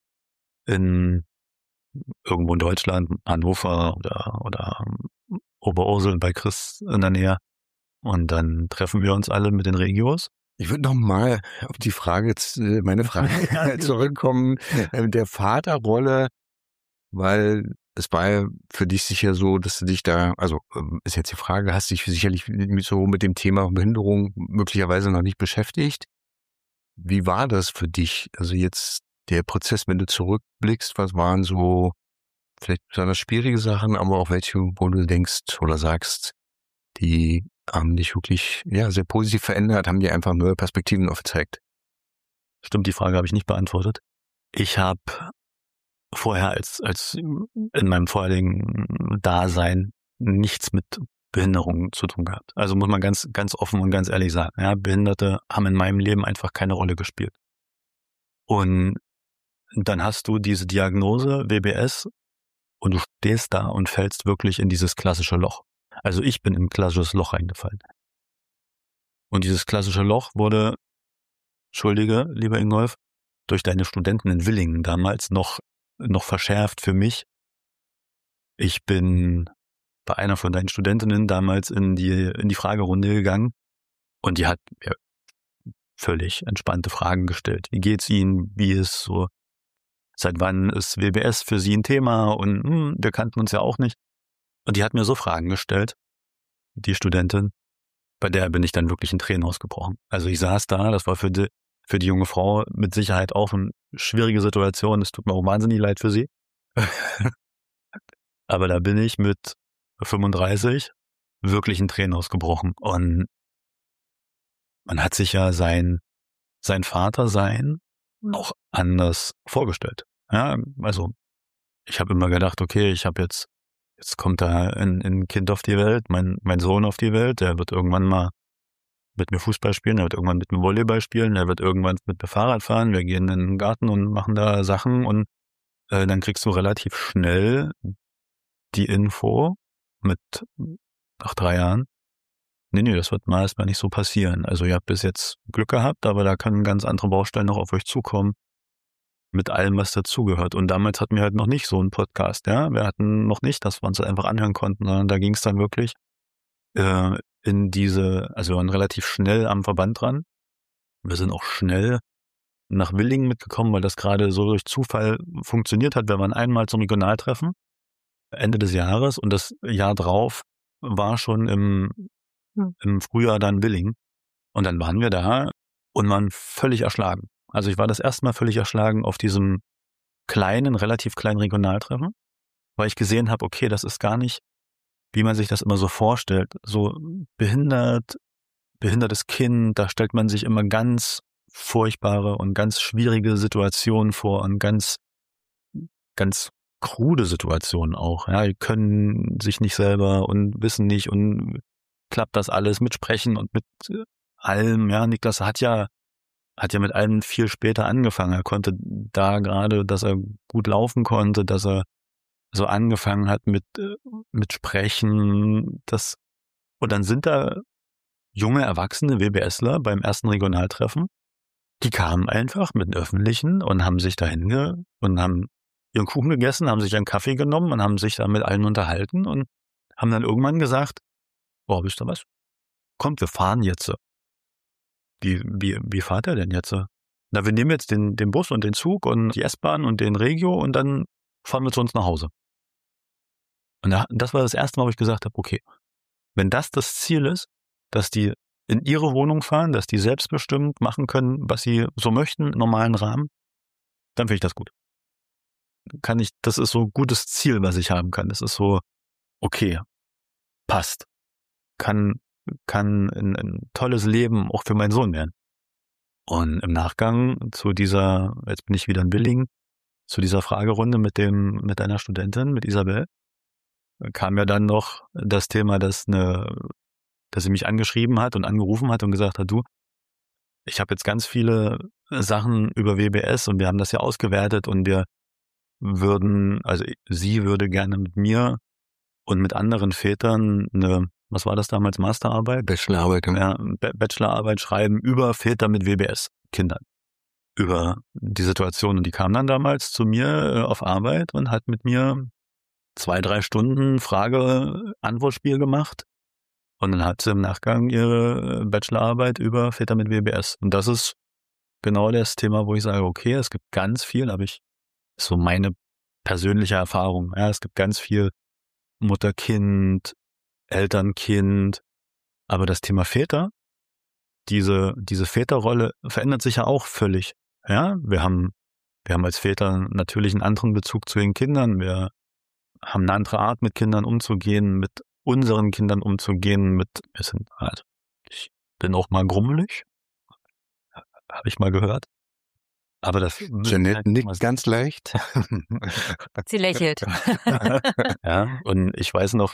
irgendwo in Deutschland, Hannover oder Oberursel bei Chris in der Nähe. Und dann treffen wir uns alle mit den Regios. Ich würde noch mal auf die Frage, meine Frage zurückkommen, der Vaterrolle, weil es war ja für dich sicher so, dass du dich da, also ist jetzt die Frage, hast dich sicherlich so mit dem Thema Behinderung möglicherweise noch nicht beschäftigt. Wie war das für dich? Also jetzt der Prozess, wenn du zurückblickst, was waren so vielleicht besonders schwierige Sachen, aber auch welche, wo du denkst oder sagst, die haben dich wirklich sehr positiv verändert, haben dir einfach neue Perspektiven aufgezeigt? Stimmt, die Frage habe ich nicht beantwortet. Ich habe vorher als in meinem vorherigen Dasein nichts mit Behinderung zu tun gehabt. Also muss man ganz, ganz offen und ganz ehrlich sagen, ja, Behinderte haben in meinem Leben einfach keine Rolle gespielt. Und dann hast du diese Diagnose WBS und du stehst da und fällst wirklich in dieses klassische Loch. Also ich bin in ein klassisches Loch reingefallen. Und dieses klassische Loch wurde, entschuldige, lieber Ingolf, durch deine Studenten in Willingen damals noch verschärft für mich. Ich bin bei einer von deinen Studentinnen damals in die Fragerunde gegangen und die hat mir völlig entspannte Fragen gestellt. Wie geht's Ihnen? Wie ist so? Seit wann ist WBS für Sie ein Thema? Und wir kannten uns ja auch nicht. Und die hat mir so Fragen gestellt, die Studentin, bei der bin ich dann wirklich in Tränen ausgebrochen. Also ich saß da, das war für die junge Frau mit Sicherheit auch eine schwierige Situation. Es tut mir auch wahnsinnig leid für sie. Aber da bin ich mit 35 wirklich in Tränen ausgebrochen. Und man hat sich ja sein Vatersein auch anders vorgestellt. Ja, also ich habe immer gedacht, okay, ich habe jetzt kommt da ein Kind auf die Welt, mein Sohn auf die Welt, der wird irgendwann mal mit mir Fußball spielen, der wird irgendwann mit mir Volleyball spielen, der wird irgendwann mit mir Fahrrad fahren, wir gehen in den Garten und machen da Sachen und dann kriegst du relativ schnell die Info nach 3 Jahren, nee, das wird mal erstmal nicht so passieren. Also ihr habt bis jetzt Glück gehabt, aber da können ganz andere Baustellen noch auf euch zukommen, mit allem, was dazugehört. Und damals hatten wir halt noch nicht so einen Podcast, ja. Wir hatten noch nicht, dass wir uns einfach anhören konnten, sondern da ging es dann wirklich also wir waren relativ schnell am Verband dran. Wir sind auch schnell nach Willingen mitgekommen, weil das gerade so durch Zufall funktioniert hat. Wir waren einmal zum Regionaltreffen Ende des Jahres und das Jahr drauf war schon im Frühjahr dann Willingen. Und dann waren wir da und waren völlig erschlagen. Also ich war das erste Mal völlig erschlagen auf diesem relativ kleinen Regionaltreffen, weil ich gesehen habe, okay, das ist gar nicht, wie man sich das immer so vorstellt, so behindert, behindertes Kind, da stellt man sich immer ganz furchtbare und ganz schwierige Situationen vor und ganz krude Situationen auch. Ja, die können sich nicht selber und wissen nicht und klappt das alles mit Sprechen und mit allem. Ja, Niklas hat ja mit allem viel später angefangen. Er konnte da gerade, dass er gut laufen konnte, dass er so angefangen hat mit Sprechen. Und dann sind da junge, erwachsene WBSler beim ersten Regionaltreffen. Die kamen einfach mit den Öffentlichen und haben sich dahin und haben ihren Kuchen gegessen, haben sich einen Kaffee genommen und haben sich da mit allen unterhalten und haben dann irgendwann gesagt, boah, wisst ihr was? Kommt, wir fahren jetzt. Wie fahrt ihr denn jetzt? Na, wir nehmen jetzt den Bus und den Zug und die S-Bahn und den Regio und dann fahren wir zu uns nach Hause. Und das war das erste Mal, wo ich gesagt habe, okay, wenn das Ziel ist, dass die in ihre Wohnung fahren, dass die selbstbestimmt machen können, was sie so möchten, im normalen Rahmen, dann finde ich das gut. Das ist so ein gutes Ziel, was ich haben kann. Das ist so, okay, passt. Kann ein tolles Leben auch für meinen Sohn werden. Und im Nachgang zu dieser, jetzt bin ich wieder in Willingen, zu dieser Fragerunde mit einer Studentin, mit Isabel, kam ja dann noch das Thema, dass sie mich angeschrieben hat und angerufen hat und gesagt hat, du, ich habe jetzt ganz viele Sachen über WBS und wir haben das ja ausgewertet und sie würde gerne mit mir und mit anderen Vätern was war das damals, Masterarbeit? Bachelorarbeit. Ja, Bachelorarbeit schreiben über Väter mit WBS-Kindern. Über die Situation. Und die kam dann damals zu mir auf Arbeit und hat mit mir 2-3 Stunden Frage-Antwort-Spiel gemacht. Und dann hat sie im Nachgang ihre Bachelorarbeit über Väter mit WBS. Und das ist genau das Thema, wo ich sage, okay, es gibt ganz viel, ist so meine persönliche Erfahrung. Ja, es gibt ganz viel Mutter-Kind, Eltern-Kind, aber das Thema Väter, diese Väterrolle verändert sich ja auch völlig. Ja, wir haben als Väter natürlich einen anderen Bezug zu den Kindern. Wir haben eine andere Art, mit Kindern umzugehen, mit unseren Kindern umzugehen. Ich bin auch mal grummelig, habe ich mal gehört. Aber das Jeanette nickt ganz leicht. Sie lächelt. Ja, und ich weiß noch,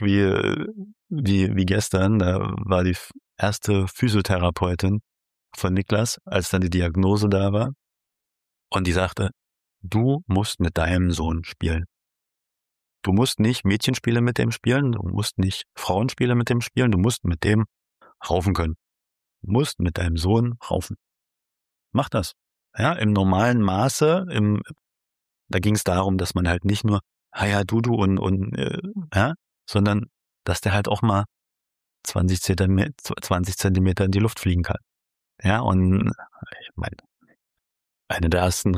wie gestern, da war die erste Physiotherapeutin von Niklas, als dann die Diagnose da war. Und die sagte, du musst mit deinem Sohn spielen. Du musst nicht Mädchenspiele mit dem spielen, du musst nicht Frauenspiele mit dem spielen, du musst mit dem raufen können. Du musst mit deinem Sohn raufen. Mach das. Ja, im normalen Maße, da ging es darum, dass man halt nicht nur, du und sondern dass der halt auch mal 20 Zentimeter in die Luft fliegen kann. Ja, und ich meine, eine der ersten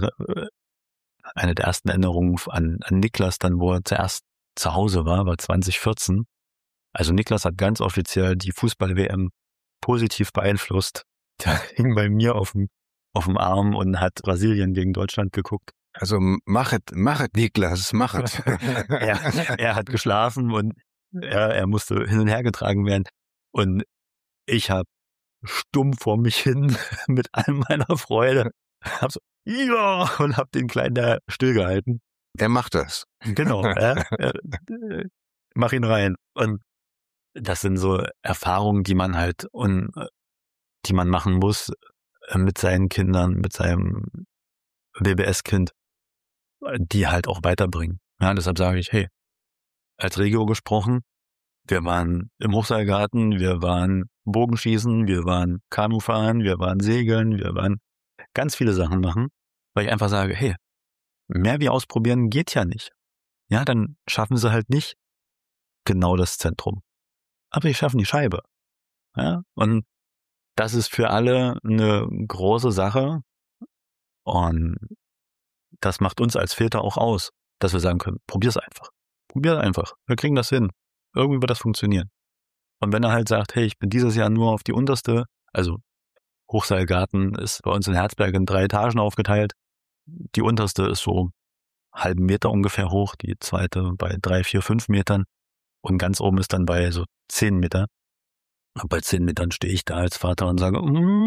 Erinnerungen an Niklas, dann wo er zuerst zu Hause war 2014. Also Niklas hat ganz offiziell die Fußball-WM positiv beeinflusst. Der hing bei mir auf dem Arm und hat Brasilien gegen Deutschland geguckt. Also mach es, Niklas, mach es. Er hat geschlafen und er musste hin und her getragen werden. Und ich habe stumm vor mich hin mit all meiner Freude, hab so, ja, und hab den Kleinen da stillgehalten. Er macht das. Genau, mach ihn rein. Und das sind so Erfahrungen, die man machen muss mit seinen Kindern, mit seinem WBS-Kind, die halt auch weiterbringen. Ja, deshalb sage ich, hey, als Regio gesprochen, wir waren im Hochseilgarten, wir waren Bogenschießen, wir waren Kanufahren, wir waren Segeln, wir waren ganz viele Sachen machen, weil ich einfach sage, hey, mehr wie ausprobieren geht ja nicht. Ja, dann schaffen sie halt nicht genau das Zentrum. Aber sie schaffen die Scheibe. Ja, und das ist für alle eine große Sache. Und das macht uns als Väter auch aus, dass wir sagen können, probier's einfach. Wir kriegen das hin. Irgendwie wird das funktionieren. Und wenn er halt sagt, hey, ich bin dieses Jahr nur auf die unterste, also Hochseilgarten ist bei uns in Herzberg in 3 Etagen aufgeteilt. Die unterste ist so 0,5 Meter ungefähr hoch, die zweite bei 3, 4, 5 Metern und ganz oben ist dann bei so 10 Meter. Bei 10 Metern stehe ich da als Vater und sage,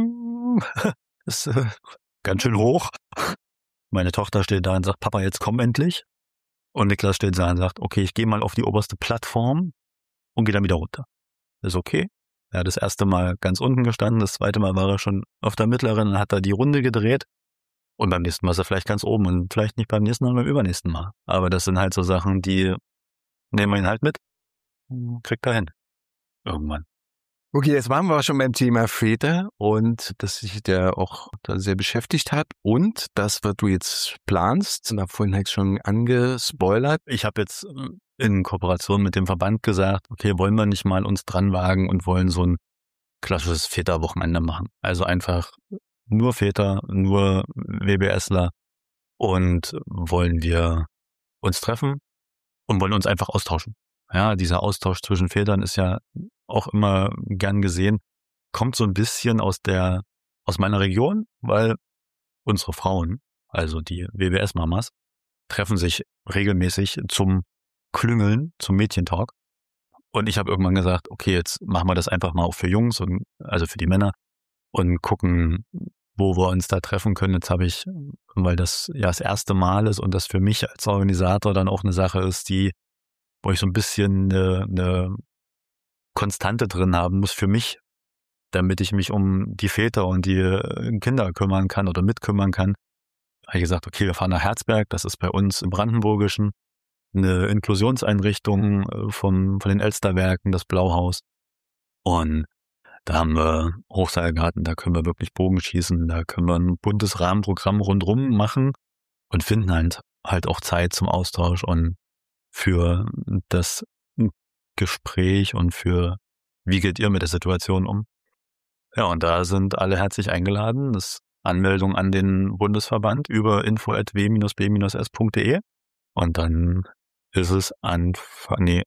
ist ganz schön hoch. Meine Tochter steht da und sagt, Papa, jetzt komm endlich. Und Niklas steht da und sagt, okay, ich gehe mal auf die oberste Plattform und gehe dann wieder runter. Ist okay. Er hat das erste Mal ganz unten gestanden, das zweite Mal war er schon auf der mittleren und hat da die Runde gedreht. Und beim nächsten Mal ist er vielleicht ganz oben und vielleicht nicht beim nächsten Mal, beim übernächsten Mal. Aber das sind halt so Sachen, die nehmen wir ihn halt mit. Kriegt er hin. Irgendwann. Okay, jetzt waren wir schon beim Thema Väter und dass sich der auch da sehr beschäftigt hat und das, was du jetzt planst, da vorhin halt schon angespoilert. Ich habe jetzt in Kooperation mit dem Verband gesagt, okay, wollen wir nicht mal uns dran wagen und wollen so ein klassisches Väterwochenende machen. Also einfach nur Väter, nur WBSler und wollen wir uns treffen und wollen uns einfach austauschen. Ja, dieser Austausch zwischen Vätern ist ja auch immer gern gesehen, kommt so ein bisschen aus meiner Region, weil unsere Frauen, also die WBS-Mamas, treffen sich regelmäßig zum Klüngeln, zum Mädchentalk. Und ich habe irgendwann gesagt, okay, jetzt machen wir das einfach mal auch für Jungs und also für die Männer und gucken, wo wir uns da treffen können. Jetzt habe ich, weil das ja das erste Mal ist und das für mich als Organisator dann auch eine Sache ist, wo ich so ein bisschen eine Konstante drin haben muss für mich, damit ich mich um die Väter und die Kinder kümmern kann oder mitkümmern kann. Habe ich gesagt, okay, wir fahren nach Herzberg, das ist bei uns im Brandenburgischen, eine Inklusionseinrichtung von den Elsterwerken, das Blauhaus. Und da haben wir Hochseilgarten, da können wir wirklich Bogen schießen, da können wir ein buntes Rahmenprogramm rundrum machen und finden halt auch Zeit zum Austausch und für das Gespräch und für wie geht ihr mit der Situation um. Ja, und da sind alle herzlich eingeladen. Das ist Anmeldung an den Bundesverband über info@w-b-s.de und dann ist es Anfang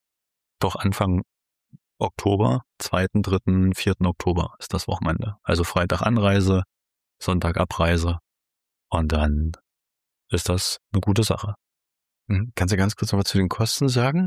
Oktober, 2., 3., 4. Oktober ist das Wochenende. Also Freitag Anreise, Sonntag Abreise und dann ist das eine gute Sache. Kannst du ganz kurz noch was zu den Kosten sagen?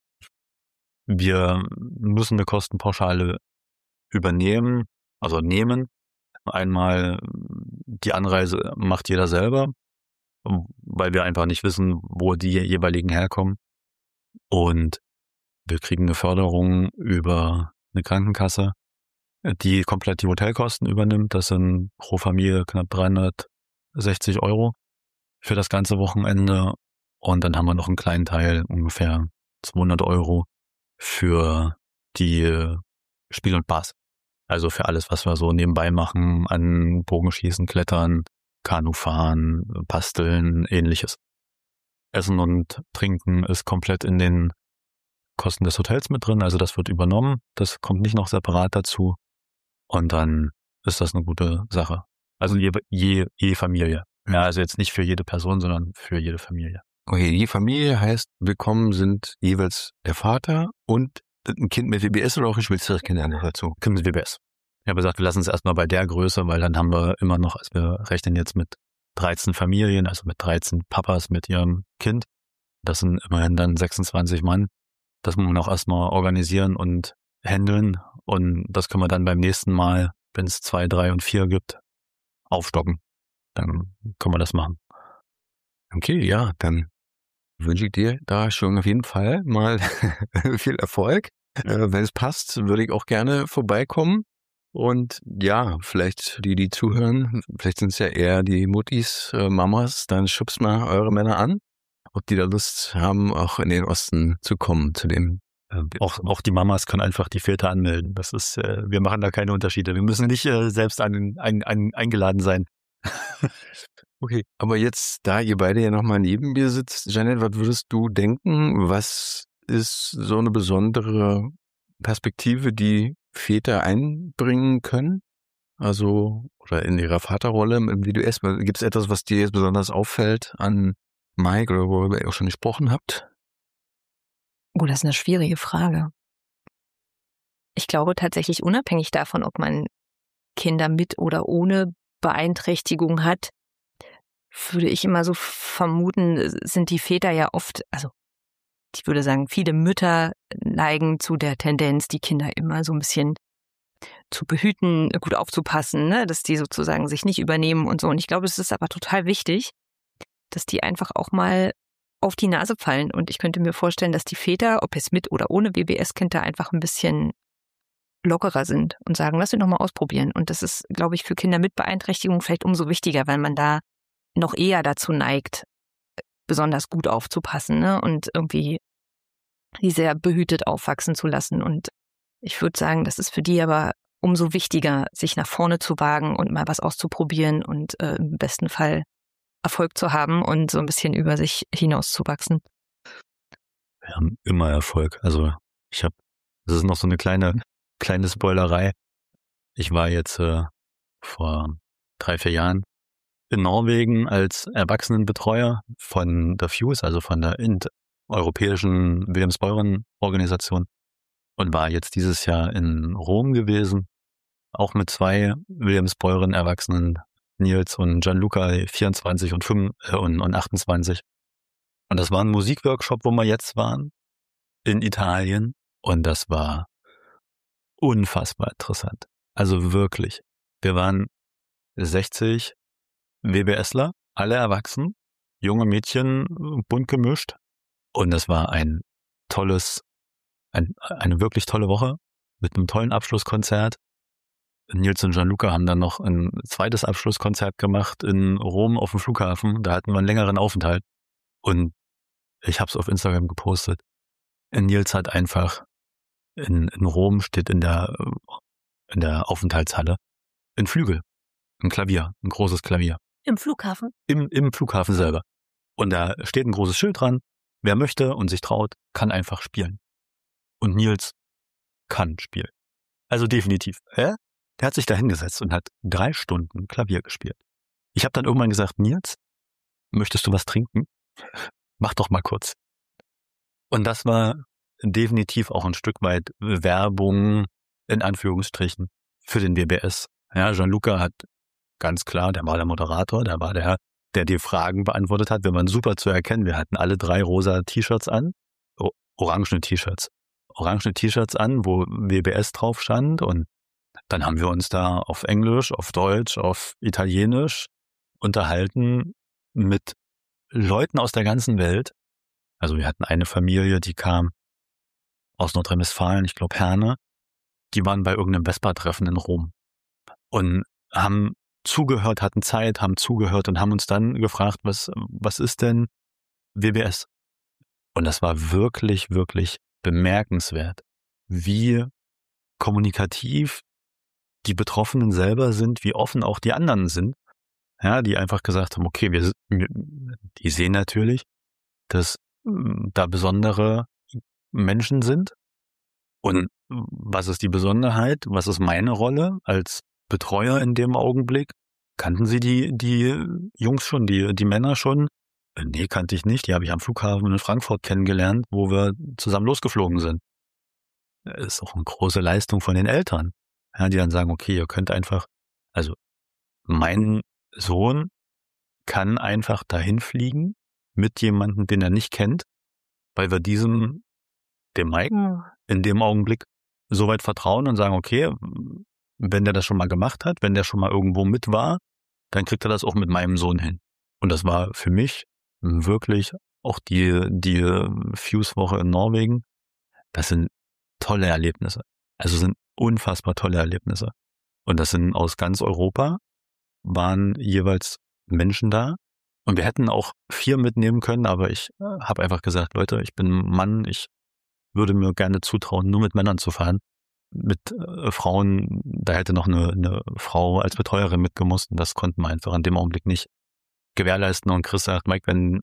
Wir müssen eine Kostenpauschale übernehmen, also nehmen. Einmal die Anreise macht jeder selber, weil wir einfach nicht wissen, wo die jeweiligen herkommen. Und wir kriegen eine Förderung über eine Krankenkasse, die komplett die Hotelkosten übernimmt. Das sind pro Familie knapp 360 € für das ganze Wochenende. Und dann haben wir noch einen kleinen Teil, ungefähr 200 € für die Spiel und Spaß. Also für alles, was wir so nebenbei machen, an Bogenschießen, Klettern, Kanufahren, Basteln, ähnliches. Essen und Trinken ist komplett in den Kosten des Hotels mit drin, also das wird übernommen, das kommt nicht noch separat dazu und dann ist das eine gute Sache. Also je Familie. Ja, also jetzt nicht für jede Person, sondern für jede Familie. Okay, die Familie heißt, willkommen sind jeweils der Vater und ein Kind mit WBS oder auch geschwätztes Kind dazu? Kind mit WBS. Ich habe gesagt, wir lassen es erstmal bei der Größe, weil dann haben wir immer noch, also wir rechnen jetzt mit 13 Familien, also mit 13 Papas mit ihrem Kind. Das sind immerhin dann 26 Mann. Das muss man auch erstmal organisieren und handeln und das können wir dann beim nächsten Mal, wenn es 2, 3 und 4 gibt, aufstocken. Dann können wir das machen. Okay, ja, dann wünsche ich dir da schon auf jeden Fall mal viel Erfolg. Wenn es passt, würde ich auch gerne vorbeikommen. Und ja, vielleicht die zuhören, vielleicht sind es ja eher die Muttis, Mamas, dann schubst mal eure Männer an, ob die da Lust haben, auch in den Osten zu kommen, zu dem. Auch die Mamas können einfach die Väter anmelden. Das ist, wir machen da keine Unterschiede. Wir müssen nicht selbst eingeladen sein. Okay, aber jetzt, da ihr beide ja nochmal neben mir sitzt, Janet, was würdest du denken, was ist so eine besondere Perspektive, die Väter einbringen können? Also, oder in ihrer Vaterrolle im WBS, gibt es etwas, was dir jetzt besonders auffällt an Mike oder worüber ihr auch schon gesprochen habt? Oh, das ist eine schwierige Frage. Ich glaube tatsächlich unabhängig davon, ob man Kinder mit oder ohne Beeinträchtigung hat, würde ich immer so vermuten, sind die Väter ja oft, also ich würde sagen, viele Mütter neigen zu der Tendenz, die Kinder immer so ein bisschen zu behüten, gut aufzupassen, ne? Dass die sozusagen sich nicht übernehmen und so. Und ich glaube, es ist aber total wichtig, dass die einfach auch mal auf die Nase fallen. Und ich könnte mir vorstellen, dass die Väter, ob jetzt mit oder ohne WBS-Kind, da einfach ein bisschen lockerer sind und sagen, lass ihn doch mal ausprobieren. Und das ist, glaube ich, für Kinder mit Beeinträchtigung vielleicht umso wichtiger, weil man da noch eher dazu neigt, besonders gut aufzupassen, ne? Und irgendwie die sehr behütet aufwachsen zu lassen. Und ich würde sagen, das ist für die aber umso wichtiger, sich nach vorne zu wagen und mal was auszuprobieren und im besten Fall Erfolg zu haben und so ein bisschen über sich hinauszuwachsen. Wir haben immer Erfolg. Also das ist noch so eine kleine Spoilerei. Ich war jetzt vor 3-4 Jahren in Norwegen als Erwachsenenbetreuer von der FUSE, also von der europäischen Wilhelms-Beuren-Organisation, und war jetzt dieses Jahr in Rom gewesen, auch mit 2 Wilhelms-Beuren-Erwachsenen, Nils und Gianluca, 24 und 28. Und das war ein Musikworkshop, wo wir jetzt waren, in Italien. Und das war unfassbar interessant. Also wirklich. Wir waren 60 WBSler, alle erwachsen, junge Mädchen, bunt gemischt. Und das war eine wirklich tolle Woche mit einem tollen Abschlusskonzert. Nils und Gianluca haben dann noch ein zweites Abschlusskonzert gemacht in Rom auf dem Flughafen. Da hatten wir einen längeren Aufenthalt. Und ich habe es auf Instagram gepostet. Nils hat einfach in Rom steht in der Aufenthaltshalle ein Flügel, ein Klavier, ein großes Klavier. Im Flughafen? Im Flughafen selber. Und da steht ein großes Schild dran. Wer möchte und sich traut, kann einfach spielen. Und Nils kann spielen. Also definitiv. Der hat sich da hingesetzt und hat 3 Stunden Klavier gespielt. Ich habe dann irgendwann gesagt, Nils, möchtest du was trinken? Mach doch mal kurz. Und das war definitiv auch ein Stück weit Werbung, in Anführungsstrichen, für den WBS. Ja, Gianluca hat ganz klar, der war der Moderator, der war der die Fragen beantwortet hat. Wir waren super zu erkennen. Wir hatten alle 3 rosa T-Shirts an, orangene T-Shirts an, wo WBS drauf stand. Und dann haben wir uns da auf Englisch, auf Deutsch, auf Italienisch unterhalten mit Leuten aus der ganzen Welt. Also wir hatten eine Familie, die kam aus Nordrhein-Westfalen, ich glaube Herne. Die waren bei irgendeinem Vespa-Treffen in Rom und haben zugehört, hatten Zeit, haben zugehört und haben uns dann gefragt, was ist denn WBS? Und das war wirklich, wirklich bemerkenswert, wie kommunikativ die Betroffenen selber sind, wie offen auch die anderen sind, ja, die einfach gesagt haben, okay, die sehen natürlich, dass da besondere Menschen sind. Und was ist die Besonderheit? Was ist meine Rolle als Betreuer in dem Augenblick? Kannten Sie die Jungs schon, die Männer schon? Nee, kannte ich nicht. Die habe ich am Flughafen in Frankfurt kennengelernt, wo wir zusammen losgeflogen sind. Das ist auch eine große Leistung von den Eltern, ja, die dann sagen, okay, ihr könnt einfach, also mein Sohn kann einfach dahin fliegen mit jemandem, den er nicht kennt, weil wir dem Mike, in dem Augenblick so weit vertrauen und sagen, okay, wenn der das schon mal gemacht hat, wenn der schon mal irgendwo mit war, dann kriegt er das auch mit meinem Sohn hin. Und das war für mich wirklich auch die FUSE-Woche in Norwegen. Das sind tolle Erlebnisse. Also sind unfassbar tolle Erlebnisse. Und das sind aus ganz Europa, waren jeweils Menschen da. Und wir hätten auch 4 mitnehmen können, aber ich habe einfach gesagt, Leute, ich bin ein Mann, ich würde mir gerne zutrauen, nur mit Männern zu fahren. Mit Frauen, da hätte noch eine Frau als Betreuerin mitgemusst und das konnten wir einfach in dem Augenblick nicht gewährleisten. Und Chris sagt, Mike, wenn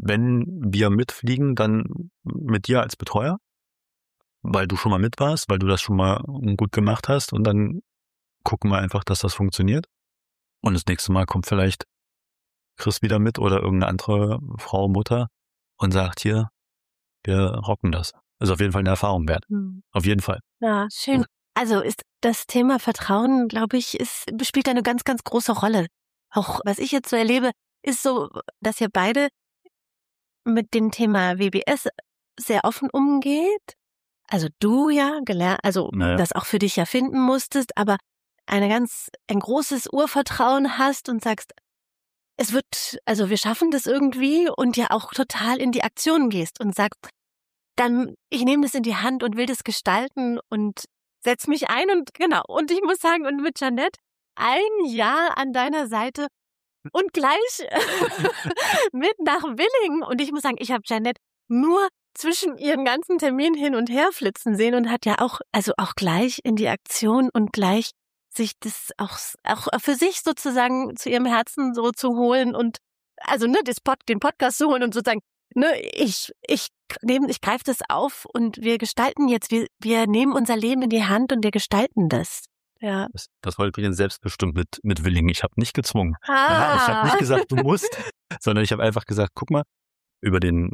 wir mitfliegen, dann mit dir als Betreuer, weil du schon mal mit warst, weil du das schon mal gut gemacht hast und dann gucken wir einfach, dass das funktioniert. Und das nächste Mal kommt vielleicht Chris wieder mit oder irgendeine andere Frau, Mutter und sagt, hier, wir rocken das. Ist auf jeden Fall eine Erfahrung wert. Auf jeden Fall. Ja, schön. Also ist das Thema Vertrauen, glaube ich, spielt eine ganz, ganz große Rolle. Auch was ich jetzt so erlebe, ist so, dass ihr beide mit dem Thema WBS sehr offen umgeht also du ja gelernt, also Naja. das auch für dich ja finden musstest, aber ein großes Urvertrauen hast und sagst, also wir schaffen das irgendwie und ja auch total in die Aktion gehst und sagst, dann, ich nehme das in die Hand und will das gestalten und setz mich ein und genau. Und ich muss sagen, und mit Jeanette 1 Jahr an deiner Seite und gleich mit nach Willingen. Und ich muss sagen, ich habe Jeanette nur zwischen ihren ganzen Terminen hin und her flitzen sehen und hat ja auch gleich in die Aktion und gleich sich das auch für sich sozusagen zu ihrem Herzen so zu holen und also den Podcast zu holen und sozusagen, ich greife das auf und wir gestalten jetzt, wir nehmen unser Leben in die Hand und wir gestalten das. Ja. Das war übrigens selbstbestimmt mit Willingen. Ich habe nicht gezwungen. Ah. Ja, ich habe nicht gesagt, du musst, sondern ich habe einfach gesagt, guck mal, über den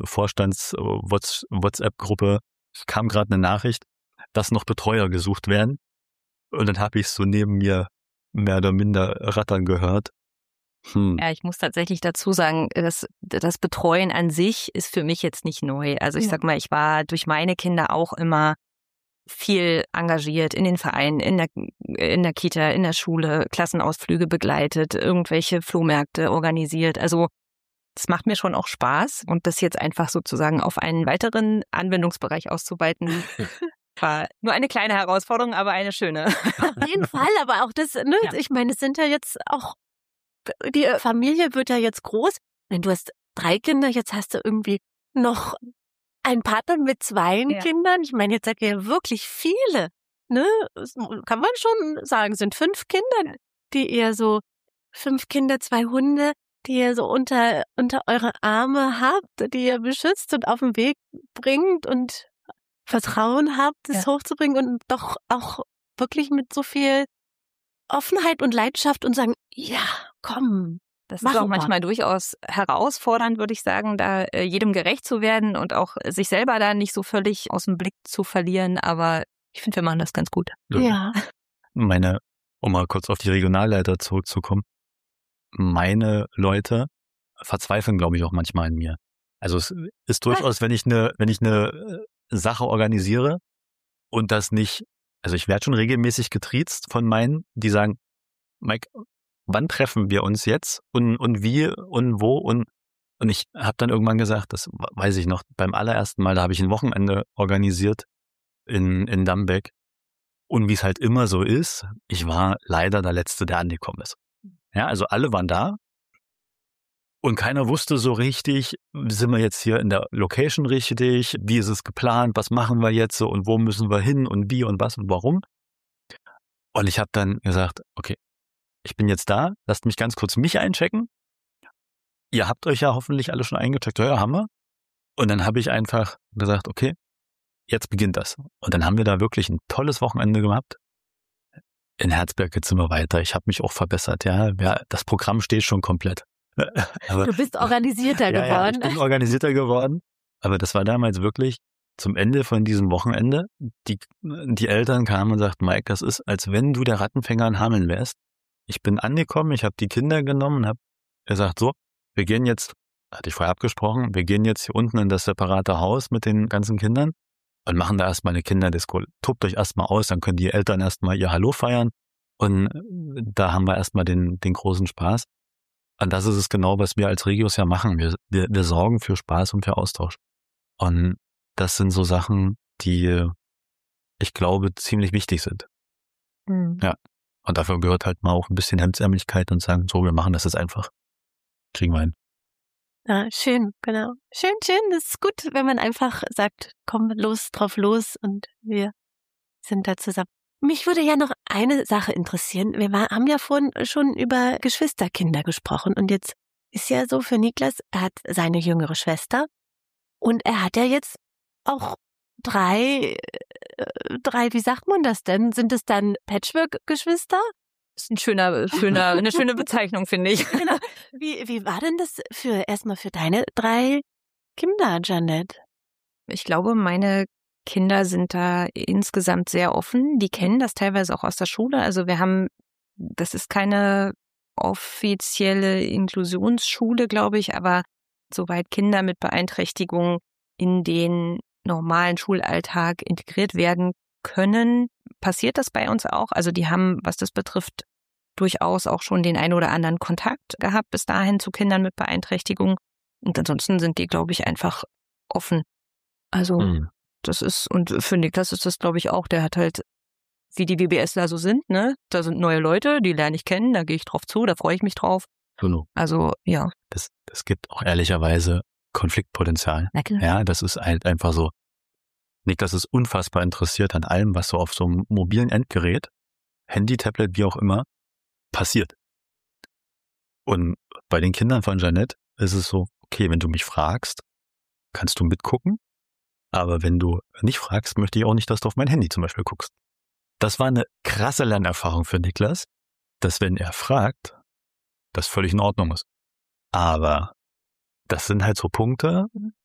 Vorstands-WhatsApp-Gruppe kam gerade eine Nachricht, dass noch Betreuer gesucht werden. Und dann habe ich es so neben mir mehr oder minder rattern gehört. Ja, ich muss tatsächlich dazu sagen, das Betreuen an sich ist für mich jetzt nicht neu. Also ich sag mal, ich war durch meine Kinder auch immer viel engagiert in den Vereinen, in der Kita, in der Schule, Klassenausflüge begleitet, irgendwelche Flohmärkte organisiert. Also das macht mir schon auch Spaß und das jetzt einfach sozusagen auf einen weiteren Anwendungsbereich auszuweiten, war nur eine kleine Herausforderung, aber eine schöne. Auf jeden Fall, aber auch das, Ich meine, es sind ja jetzt auch, die Familie wird ja jetzt groß. Wenn du hast 3 Kinder, jetzt hast du irgendwie noch einen Partner mit 2 Kindern. Ich meine, jetzt seid ihr ja wirklich viele, ne? Das kann man schon sagen, sind 5 Kinder, die ihr so, 5 Kinder, 2 Hunde, die ihr so unter eure Arme habt, die ihr beschützt und auf den Weg bringt und Vertrauen habt, das hochzubringen und doch auch wirklich mit so viel Offenheit und Leidenschaft und sagen, ja, komm. Das ist auch manchmal durchaus herausfordernd, würde ich sagen, da jedem gerecht zu werden und auch sich selber da nicht so völlig aus dem Blick zu verlieren. Aber ich finde, wir machen das ganz gut. Ja. Um mal kurz auf die Regionalleiter zurückzukommen. Meine Leute verzweifeln, glaube ich, auch manchmal an mir. Also es ist durchaus, wenn ich eine Sache organisiere und das nicht, also ich werde schon regelmäßig getriezt von meinen, die sagen, Mike, wann treffen wir uns jetzt und wie und wo und ich habe dann irgendwann gesagt, das weiß ich noch, beim allerersten Mal, da habe ich ein Wochenende organisiert in Dambeck und wie es halt immer so ist, ich war leider der Letzte, der angekommen ist. Ja, also alle waren da und keiner wusste so richtig, sind wir jetzt hier in der Location richtig, wie ist es geplant, was machen wir jetzt so und wo müssen wir hin und wie und was und warum. Und ich habe dann gesagt, okay, ich bin jetzt da, lasst mich ganz kurz mich einchecken. Ihr habt euch ja hoffentlich alle schon eingecheckt. Ja, haben wir. Und dann habe ich einfach gesagt, okay, jetzt beginnt das. Und dann haben wir da wirklich ein tolles Wochenende gehabt. In Herzberg jetzt sind wir weiter. Ich habe mich auch verbessert. Ja, das Programm steht schon komplett. Aber, du bist organisierter geworden. Ja, ich bin organisierter geworden. Aber das war damals wirklich zum Ende von diesem Wochenende. Die Eltern kamen und sagten, Mike, das ist, als wenn du der Rattenfänger in Hameln wärst. Ich bin angekommen, ich habe die Kinder genommen und habe gesagt, so, wir gehen jetzt, hatte ich vorher abgesprochen, wir gehen jetzt hier unten in das separate Haus mit den ganzen Kindern und machen da erstmal eine Kinderdisco. Tobt euch erstmal aus, dann können die Eltern erstmal ihr Hallo feiern und da haben wir erstmal den großen Spaß. Und das ist es genau, was wir als Regios ja machen. Wir sorgen für Spaß und für Austausch. Und das sind so Sachen, die, ich glaube, ziemlich wichtig sind. Ja. Und dafür gehört halt mal auch ein bisschen Hemdsärmlichkeit und sagen, so, wir machen das jetzt einfach. Kriegen wir hin. Ja, schön, genau. Schön. Das ist gut, wenn man einfach sagt, komm drauf los und wir sind da zusammen. Mich würde ja noch eine Sache interessieren. Wir haben ja vorhin schon über Geschwisterkinder gesprochen und jetzt ist ja so für Niklas, er hat seine jüngere Schwester und er hat ja jetzt auch 3, wie sagt man das denn? Sind es dann Patchwork-Geschwister? Das ist eine schöne Bezeichnung, finde ich. Genau. Wie war denn das erstmal für deine 3 Kinder, Jeanette? Ich glaube, meine Kinder sind da insgesamt sehr offen. Die kennen das teilweise auch aus der Schule. Also das ist keine offizielle Inklusionsschule, glaube ich, aber soweit Kinder mit Beeinträchtigung in den normalen Schulalltag integriert werden können. Passiert das bei uns auch? Also die haben, was das betrifft, durchaus auch schon den einen oder anderen Kontakt gehabt bis dahin zu Kindern mit Beeinträchtigung. Und ansonsten sind die, glaube ich, einfach offen. Also das ist, und für Niklas ist das, glaube ich, auch, der hat halt, wie die WBSler so sind, ne? Da sind neue Leute, die lerne ich kennen, da gehe ich drauf zu, da freue ich mich drauf. Genau. Also, ja. Das gibt auch ehrlicherweise Konfliktpotenzial. Na klar. Ja, das ist halt einfach so. Niklas ist unfassbar interessiert an allem, was so auf so einem mobilen Endgerät, Handy, Tablet, wie auch immer, passiert. Und bei den Kindern von Jeanette ist es so, okay, wenn du mich fragst, kannst du mitgucken, aber wenn du nicht fragst, möchte ich auch nicht, dass du auf mein Handy zum Beispiel guckst. Das war eine krasse Lernerfahrung für Niklas, dass wenn er fragt, das völlig in Ordnung ist. Aber das sind halt so Punkte,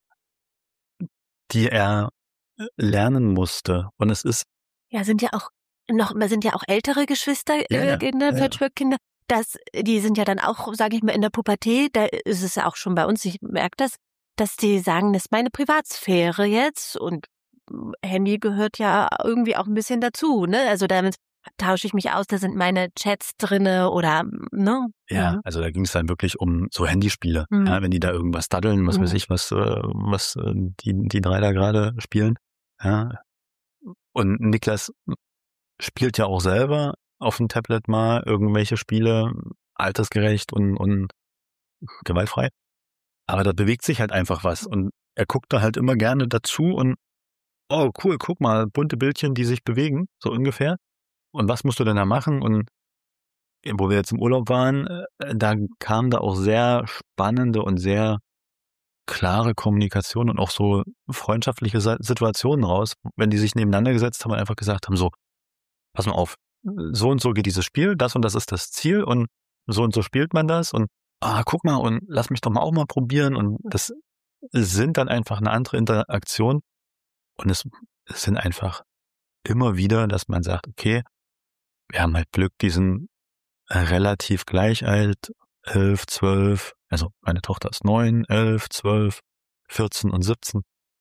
die er lernen musste. Und es ist sind ja auch ältere Geschwister, Kinder, Patchwork-Kinder. Die sind ja dann auch, sage ich mal, in der Pubertät. Da ist es ja auch schon bei uns, ich merke das, dass die sagen, das ist meine Privatsphäre jetzt und Handy gehört ja irgendwie auch ein bisschen dazu, ne? Also damit tausche ich mich aus, da sind meine Chats drinne oder, ne? Ja, also da ging es dann wirklich um so Handyspiele. Ja, wenn die da irgendwas daddeln, was weiß ich, was die drei da gerade spielen. Ja. Und Niklas spielt ja auch selber auf dem Tablet mal irgendwelche Spiele, altersgerecht und gewaltfrei. Aber da bewegt sich halt einfach was und er guckt da halt immer gerne dazu und oh cool, guck mal, bunte Bildchen, die sich bewegen, so ungefähr. Und was musst du denn da machen? Und wo wir jetzt im Urlaub waren, da kam da auch sehr spannende und sehr klare Kommunikation und auch so freundschaftliche Situationen raus, wenn die sich nebeneinander gesetzt haben und einfach gesagt haben, so, pass mal auf, so und so geht dieses Spiel, das und das ist das Ziel und so spielt man das und guck mal und lass mich doch mal auch mal probieren und das sind dann einfach eine andere Interaktion und es sind einfach immer wieder, dass man sagt, okay, wir haben halt Glück, die sind relativ gleich alt, 11, 12, also meine Tochter ist 9, 11, 12, 14 und 17.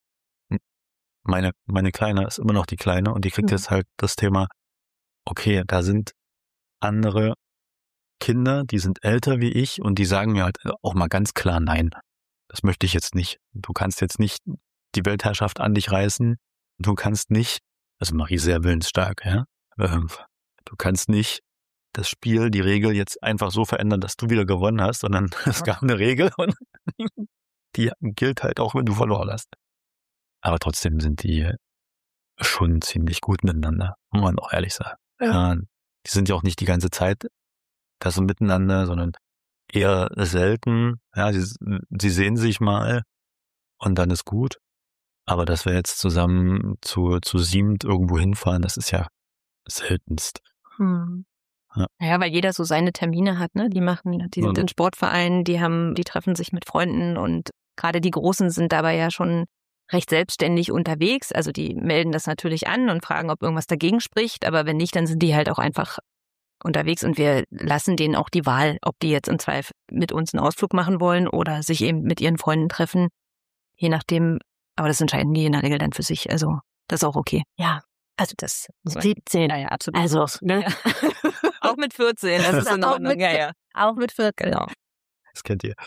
Meine Kleine ist immer noch die Kleine und die kriegt jetzt halt das Thema, okay, da sind andere Kinder, die sind älter wie ich und die sagen mir halt auch mal ganz klar nein. Das möchte ich jetzt nicht. Du kannst jetzt nicht die Weltherrschaft an dich reißen. Du kannst nicht, also Marie ist sehr willensstark, ja. Du kannst nicht das Spiel, die Regel jetzt einfach so verändern, dass du wieder gewonnen hast, sondern es gab eine Regel und die gilt halt auch, wenn du verloren hast. Aber trotzdem sind die schon ziemlich gut miteinander, muss man auch ehrlich sagen. Ja, die sind ja auch nicht die ganze Zeit da so miteinander, sondern eher selten. Ja, sie sehen sich mal und dann ist gut. Aber dass wir jetzt zusammen zu siebt irgendwo hinfahren, das ist ja seltenst. Ja, weil jeder so seine Termine hat, ne? Die sind in Sportvereinen, die treffen sich mit Freunden und gerade die Großen sind dabei ja schon recht selbstständig unterwegs. Also die melden das natürlich an und fragen, ob irgendwas dagegen spricht, aber wenn nicht, dann sind die halt auch einfach unterwegs und wir lassen denen auch die Wahl, ob die jetzt im Zweifel mit uns einen Ausflug machen wollen oder sich eben mit ihren Freunden treffen, je nachdem. Aber das entscheiden die in der Regel dann für sich. Also das ist auch okay. Ja, also das 17. Ja, absolut. Also, ne? Ja. Auch mit 14, das ist in Ordnung. Auch mit 14. Genau. Das kennt ihr.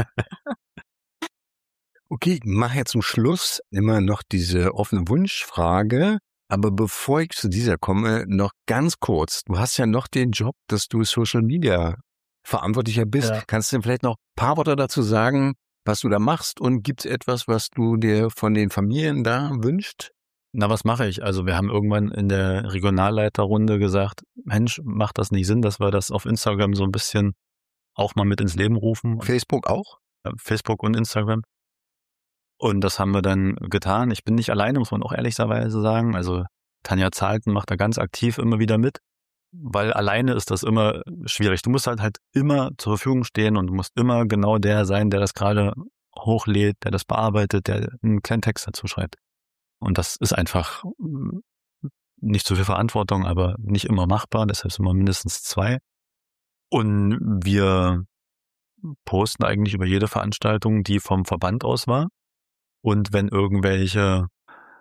Okay, mach jetzt zum Schluss immer noch diese offene Wunschfrage. Aber bevor ich zu dieser komme, noch ganz kurz. Du hast ja noch den Job, dass du Social Media Verantwortlicher bist. Ja. Kannst du denn vielleicht noch ein paar Worte dazu sagen, was du da machst? Und gibt es etwas, was du dir von den Familien da wünschst? Na, was mache ich? Also wir haben irgendwann in der Regionalleiterrunde gesagt, Mensch, macht das nicht Sinn, dass wir das auf Instagram so ein bisschen auch mal mit ins Leben rufen? Facebook auch? Facebook und Instagram. Und das haben wir dann getan. Ich bin nicht alleine, muss man auch ehrlicherweise sagen. Also Tanja Zahlten macht da ganz aktiv immer wieder mit, weil alleine ist das immer schwierig. Du musst halt immer zur Verfügung stehen und du musst immer genau der sein, der das gerade hochlädt, der das bearbeitet, der einen kleinen Text dazu schreibt. Und das ist einfach nicht so viel Verantwortung, aber nicht immer machbar. Deshalb sind wir mindestens 2. Und wir posten eigentlich über jede Veranstaltung, die vom Verband aus war. Und wenn irgendwelche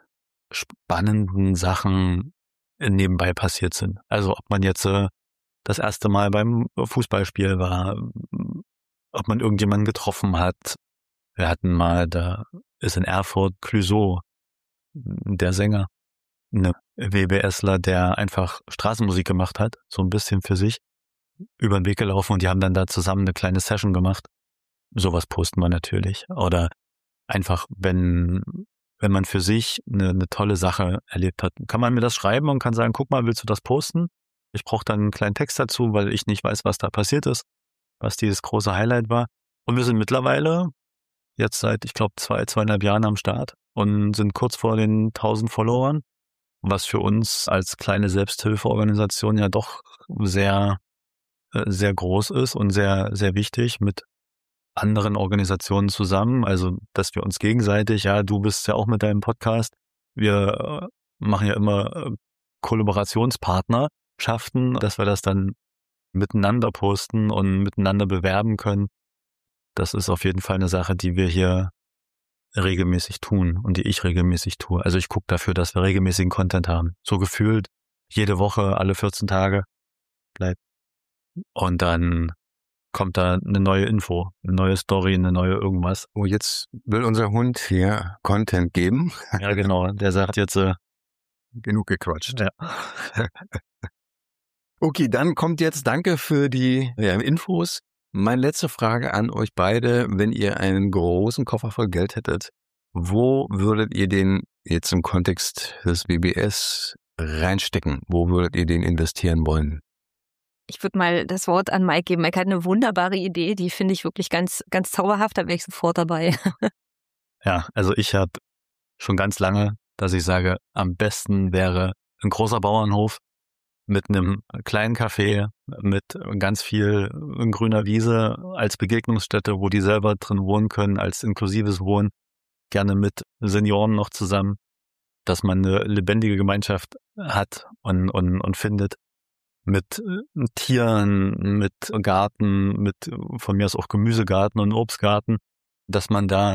spannenden Sachen nebenbei passiert sind. Also ob man jetzt das erste Mal beim Fußballspiel war, ob man irgendjemanden getroffen hat. Wir hatten mal, da ist in Erfurt Clouseau, der Sänger, eine WBSler, der einfach Straßenmusik gemacht hat, so ein bisschen für sich, über den Weg gelaufen und die haben dann da zusammen eine kleine Session gemacht. Sowas posten wir natürlich. Oder einfach, wenn man für sich eine tolle Sache erlebt hat, kann man mir das schreiben und kann sagen, guck mal, willst du das posten? Ich brauche dann einen kleinen Text dazu, weil ich nicht weiß, was da passiert ist, was dieses große Highlight war. Und wir sind mittlerweile jetzt seit, ich glaube, 2,5 Jahren am Start und sind kurz vor den 1000 Followern, was für uns als kleine Selbsthilfeorganisation ja doch sehr, sehr groß ist und sehr, sehr wichtig mit anderen Organisationen zusammen. Also, dass wir uns gegenseitig, ja, du bist ja auch mit deinem Podcast, wir machen ja immer Kollaborationspartnerschaften, dass wir das dann miteinander posten und miteinander bewerben können. Das ist auf jeden Fall eine Sache, die wir hier regelmäßig tun und die ich regelmäßig tue. Also ich gucke dafür, dass wir regelmäßigen Content haben. So gefühlt jede Woche, alle 14 Tage bleibt. Und dann kommt da eine neue Info, eine neue Story, eine neue irgendwas. Oh, jetzt will unser Hund hier Content geben. Ja, genau. Der sagt jetzt genug gequatscht. Ja. Okay, dann kommt jetzt danke für die Infos. Meine letzte Frage an euch beide, wenn ihr einen großen Koffer voll Geld hättet, wo würdet ihr den jetzt im Kontext des WBS reinstecken? Wo würdet ihr den investieren wollen? Ich würde mal das Wort an Mike geben. Mike hat eine wunderbare Idee, die finde ich wirklich ganz, ganz zauberhaft, da wäre ich sofort dabei. Ja, also ich habe schon ganz lange, dass ich sage, am besten wäre ein großer Bauernhof mit einem kleinen Café, mit ganz viel grüner Wiese als Begegnungsstätte, wo die selber drin wohnen können, als inklusives Wohnen, gerne mit Senioren noch zusammen, dass man eine lebendige Gemeinschaft hat und findet, mit Tieren, mit Garten, mit von mir aus auch Gemüsegarten und Obstgarten, dass man da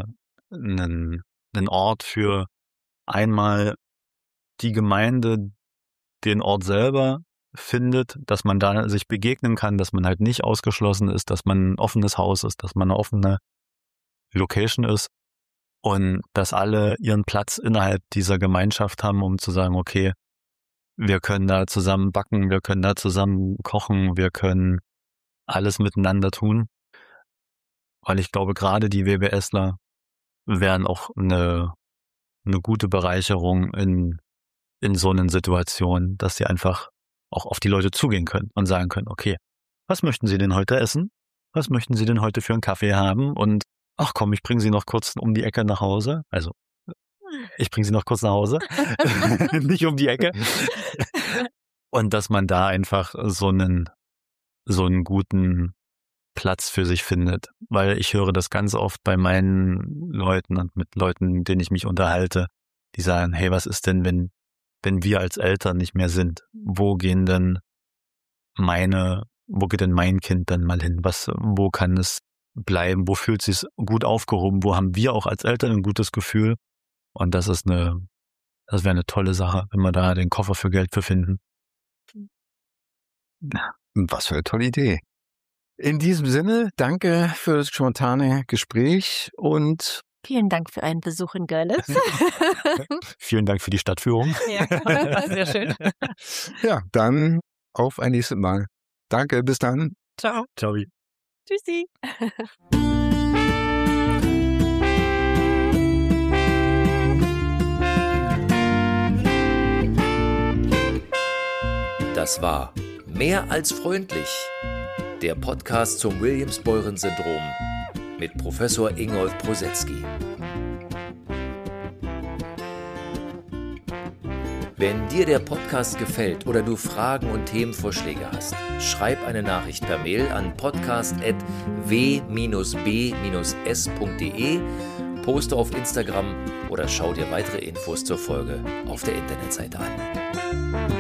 einen Ort für einmal die Gemeinde, den Ort selber findet, dass man da sich begegnen kann, dass man halt nicht ausgeschlossen ist, dass man ein offenes Haus ist, dass man eine offene Location ist und dass alle ihren Platz innerhalb dieser Gemeinschaft haben, um zu sagen, okay, wir können da zusammen backen, wir können da zusammen kochen, wir können alles miteinander tun. Weil ich glaube, gerade die WBSler wären auch eine gute Bereicherung in so einer Situation, dass sie einfach auch auf die Leute zugehen können und sagen können, okay, was möchten Sie denn heute essen? Was möchten Sie denn heute für einen Kaffee haben? Und ach komm, ich bringe Sie noch kurz um die Ecke nach Hause. Also, ich bringe Sie noch kurz nach Hause, nicht um die Ecke. Und dass man da einfach so einen guten Platz für sich findet. Weil ich höre das ganz oft bei meinen Leuten und mit Leuten, denen ich mich unterhalte, die sagen, hey, was ist denn, wenn wir als Eltern nicht mehr sind? Wo geht denn mein Kind dann mal hin? Wo kann es bleiben? Wo fühlt es sich gut aufgehoben? Wo haben wir auch als Eltern ein gutes Gefühl? Und das wäre eine tolle Sache, wenn wir da den Koffer für Geld für finden. Was für eine tolle Idee. In diesem Sinne, danke für das spontane Gespräch und Vielen Dank für einen Besuch in Görlitz. Vielen Dank für die Stadtführung. Ja, sehr schön. ja, dann auf ein nächstes Mal. Danke, bis dann. Ciao. Ciao. Tschüssi. Das war Mehr als freundlich, der Podcast zum Williams-Beuren-Syndrom mit Professor Ingolf Prosetzky. Wenn dir der Podcast gefällt oder du Fragen und Themenvorschläge hast, schreib eine Nachricht per Mail an podcast@w-b-s.de, poste auf Instagram oder schau dir weitere Infos zur Folge auf der Internetseite an.